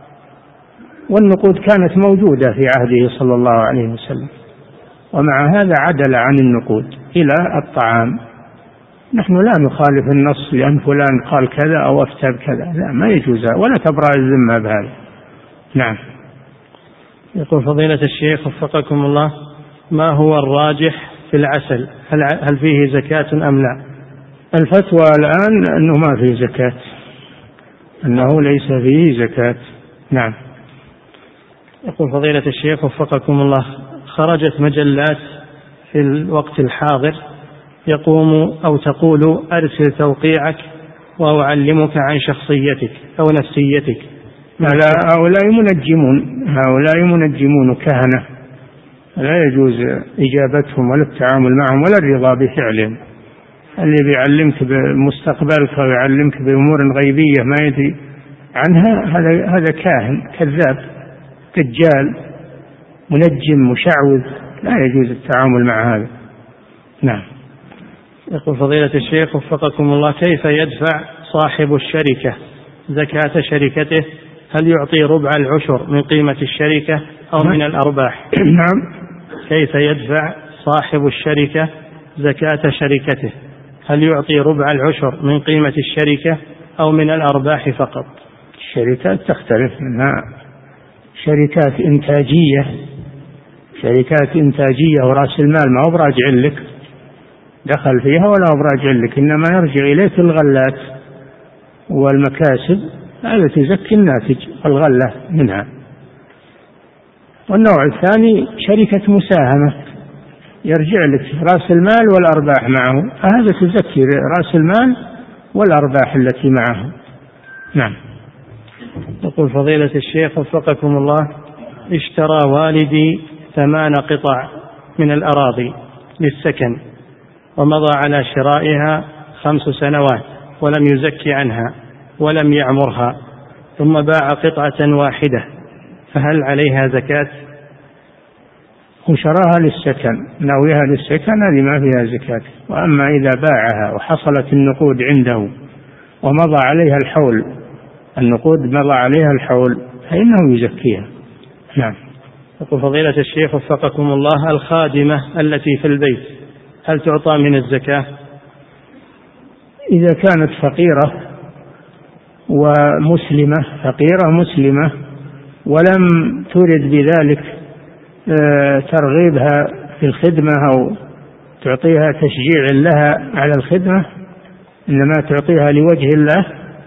والنقود كانت موجودة في عهده صلى الله عليه وسلم، ومع هذا عدل عن النقود إلى الطعام. نحن لا نخالف النص لأن فلان قال كذا أو أفتى بكذا، لا، ما يجوز ولا تبرأ الذمة بهذا. نعم. يقول فضيلة الشيخ وفقكم الله، ما هو الراجح في العسل؟ هل هل فيه زكاة أم لا؟ الفتوى الآن أنه ما فيه زكاة، أنه ليس فيه زكاة. نعم. يقول فضيلة الشيخ وفقكم الله، خرجت مجلات في الوقت الحاضر يقوم أو تقول أرسل توقيعك وأعلمك عن شخصيتك أو نفسيتك. لا، هؤلاء منجمون هؤلاء منجمون كهنة، لا يجوز إجابتهم ولا التعامل معهم ولا الرضا بفعلهم. اللي بيعلمك بمستقبلك ويعلمك بأمور غيبية ما يدري عنها هذا هذا كاهن كذاب دجال منجم مشعوذ، لا يجوز التعامل مع هذا. نعم. يقول فضيلة الشيخ وفقكم الله، كيف يدفع صاحب الشركة زكاة شركته؟ هل يعطي ربع العشر من قيمة الشركة أو من الأرباح؟ نعم. كيف يدفع صاحب الشركة زكاة شركته؟ هل يعطي ربع العشر من قيمة الشركة أو من الأرباح فقط؟ الشركات تختلف، منها شركات إنتاجية شركات إنتاجية ورأس المال ما هو براجع لك دخل فيها ولا هو براجع لك، إنما يرجع إليك الغلات والمكاسب، هذا تزكي الناتج الغلة منها. والنوع الثاني شركة مساهمة يرجع لك رأس المال والأرباح معه، هذا تزكي رأس المال والأرباح التي معه. نعم. يقول فضيلة الشيخ وفقكم الله، اشترى والدي ثمان قطع من الأراضي للسكن ومضى على شرائها خمس سنوات ولم يزكي عنها ولم يعمرها، ثم باع قطعة واحدة، فهل عليها زكاة؟ وشراها للسكن ناويها للسكن هذه ما فيها زكاة. وأما إذا باعها وحصلت النقود عنده ومضى عليها الحول النقود مضى عليها الحول فإنه يزكيها. نعم. يقول فضيلة الشيخ وفقكم الله، الخادمة التي في البيت هل تعطى من الزكاة؟ إذا كانت فقيرة ومسلمة فقيرة مسلمة ولم ترد بذلك ترغيبها في الخدمة أو تعطيها تشجيع لها على الخدمة، إنما تعطيها لوجه الله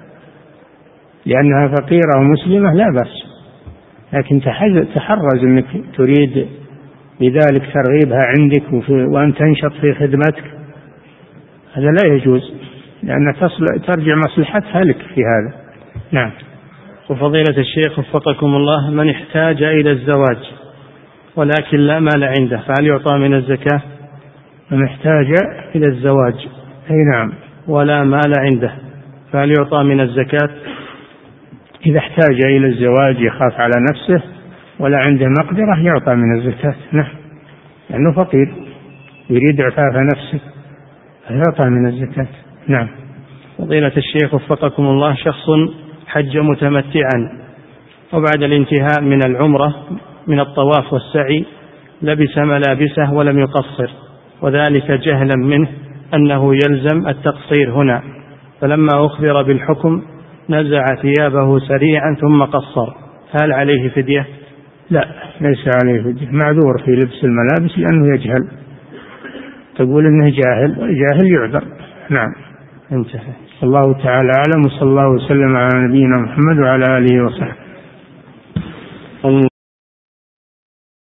لأنها فقيرة ومسلمة لا بأس، لكن تحرز أنك تريد بذلك ترغيبها عندك وأن تنشط في خدمتك، هذا لا يجوز، لأن ترجع مصلحتها لك في هذا. نعم. وفضيلة الشيخ وفقكم الله، من احتاج إلى الزواج ولكن لا مال عنده فهل يعطى من الزكاة؟ من احتاج إلى الزواج أي نعم ولا مال عنده فهل يعطى من الزكاة؟ إذا احتاج إلى الزواج يخاف على نفسه ولا عنده مقدرة يعطى من الزكاة. نعم، لأنه فقير يريد عفاف نفسه يعطى من الزكاة. نعم. فضيلة الشيخ وفقكم الله، شخص حج متمتعا وبعد الانتهاء من العمرة من الطواف والسعي لبس ملابسه ولم يقصر، وذلك جهلا منه أنه يلزم التقصير هنا، فلما أخبر بالحكم نزع ثيابه سريعا ثم قصر، هل عليه فدية؟ لا، ليس عليه فدية، معذور في لبس الملابس لأنه يجهل. تقول إنه جاهل، جاهل يعذر. نعم. انتهى. الله تعالى أعلم، وصلى الله وسلم على نبينا محمد وعلى آله وصحبه.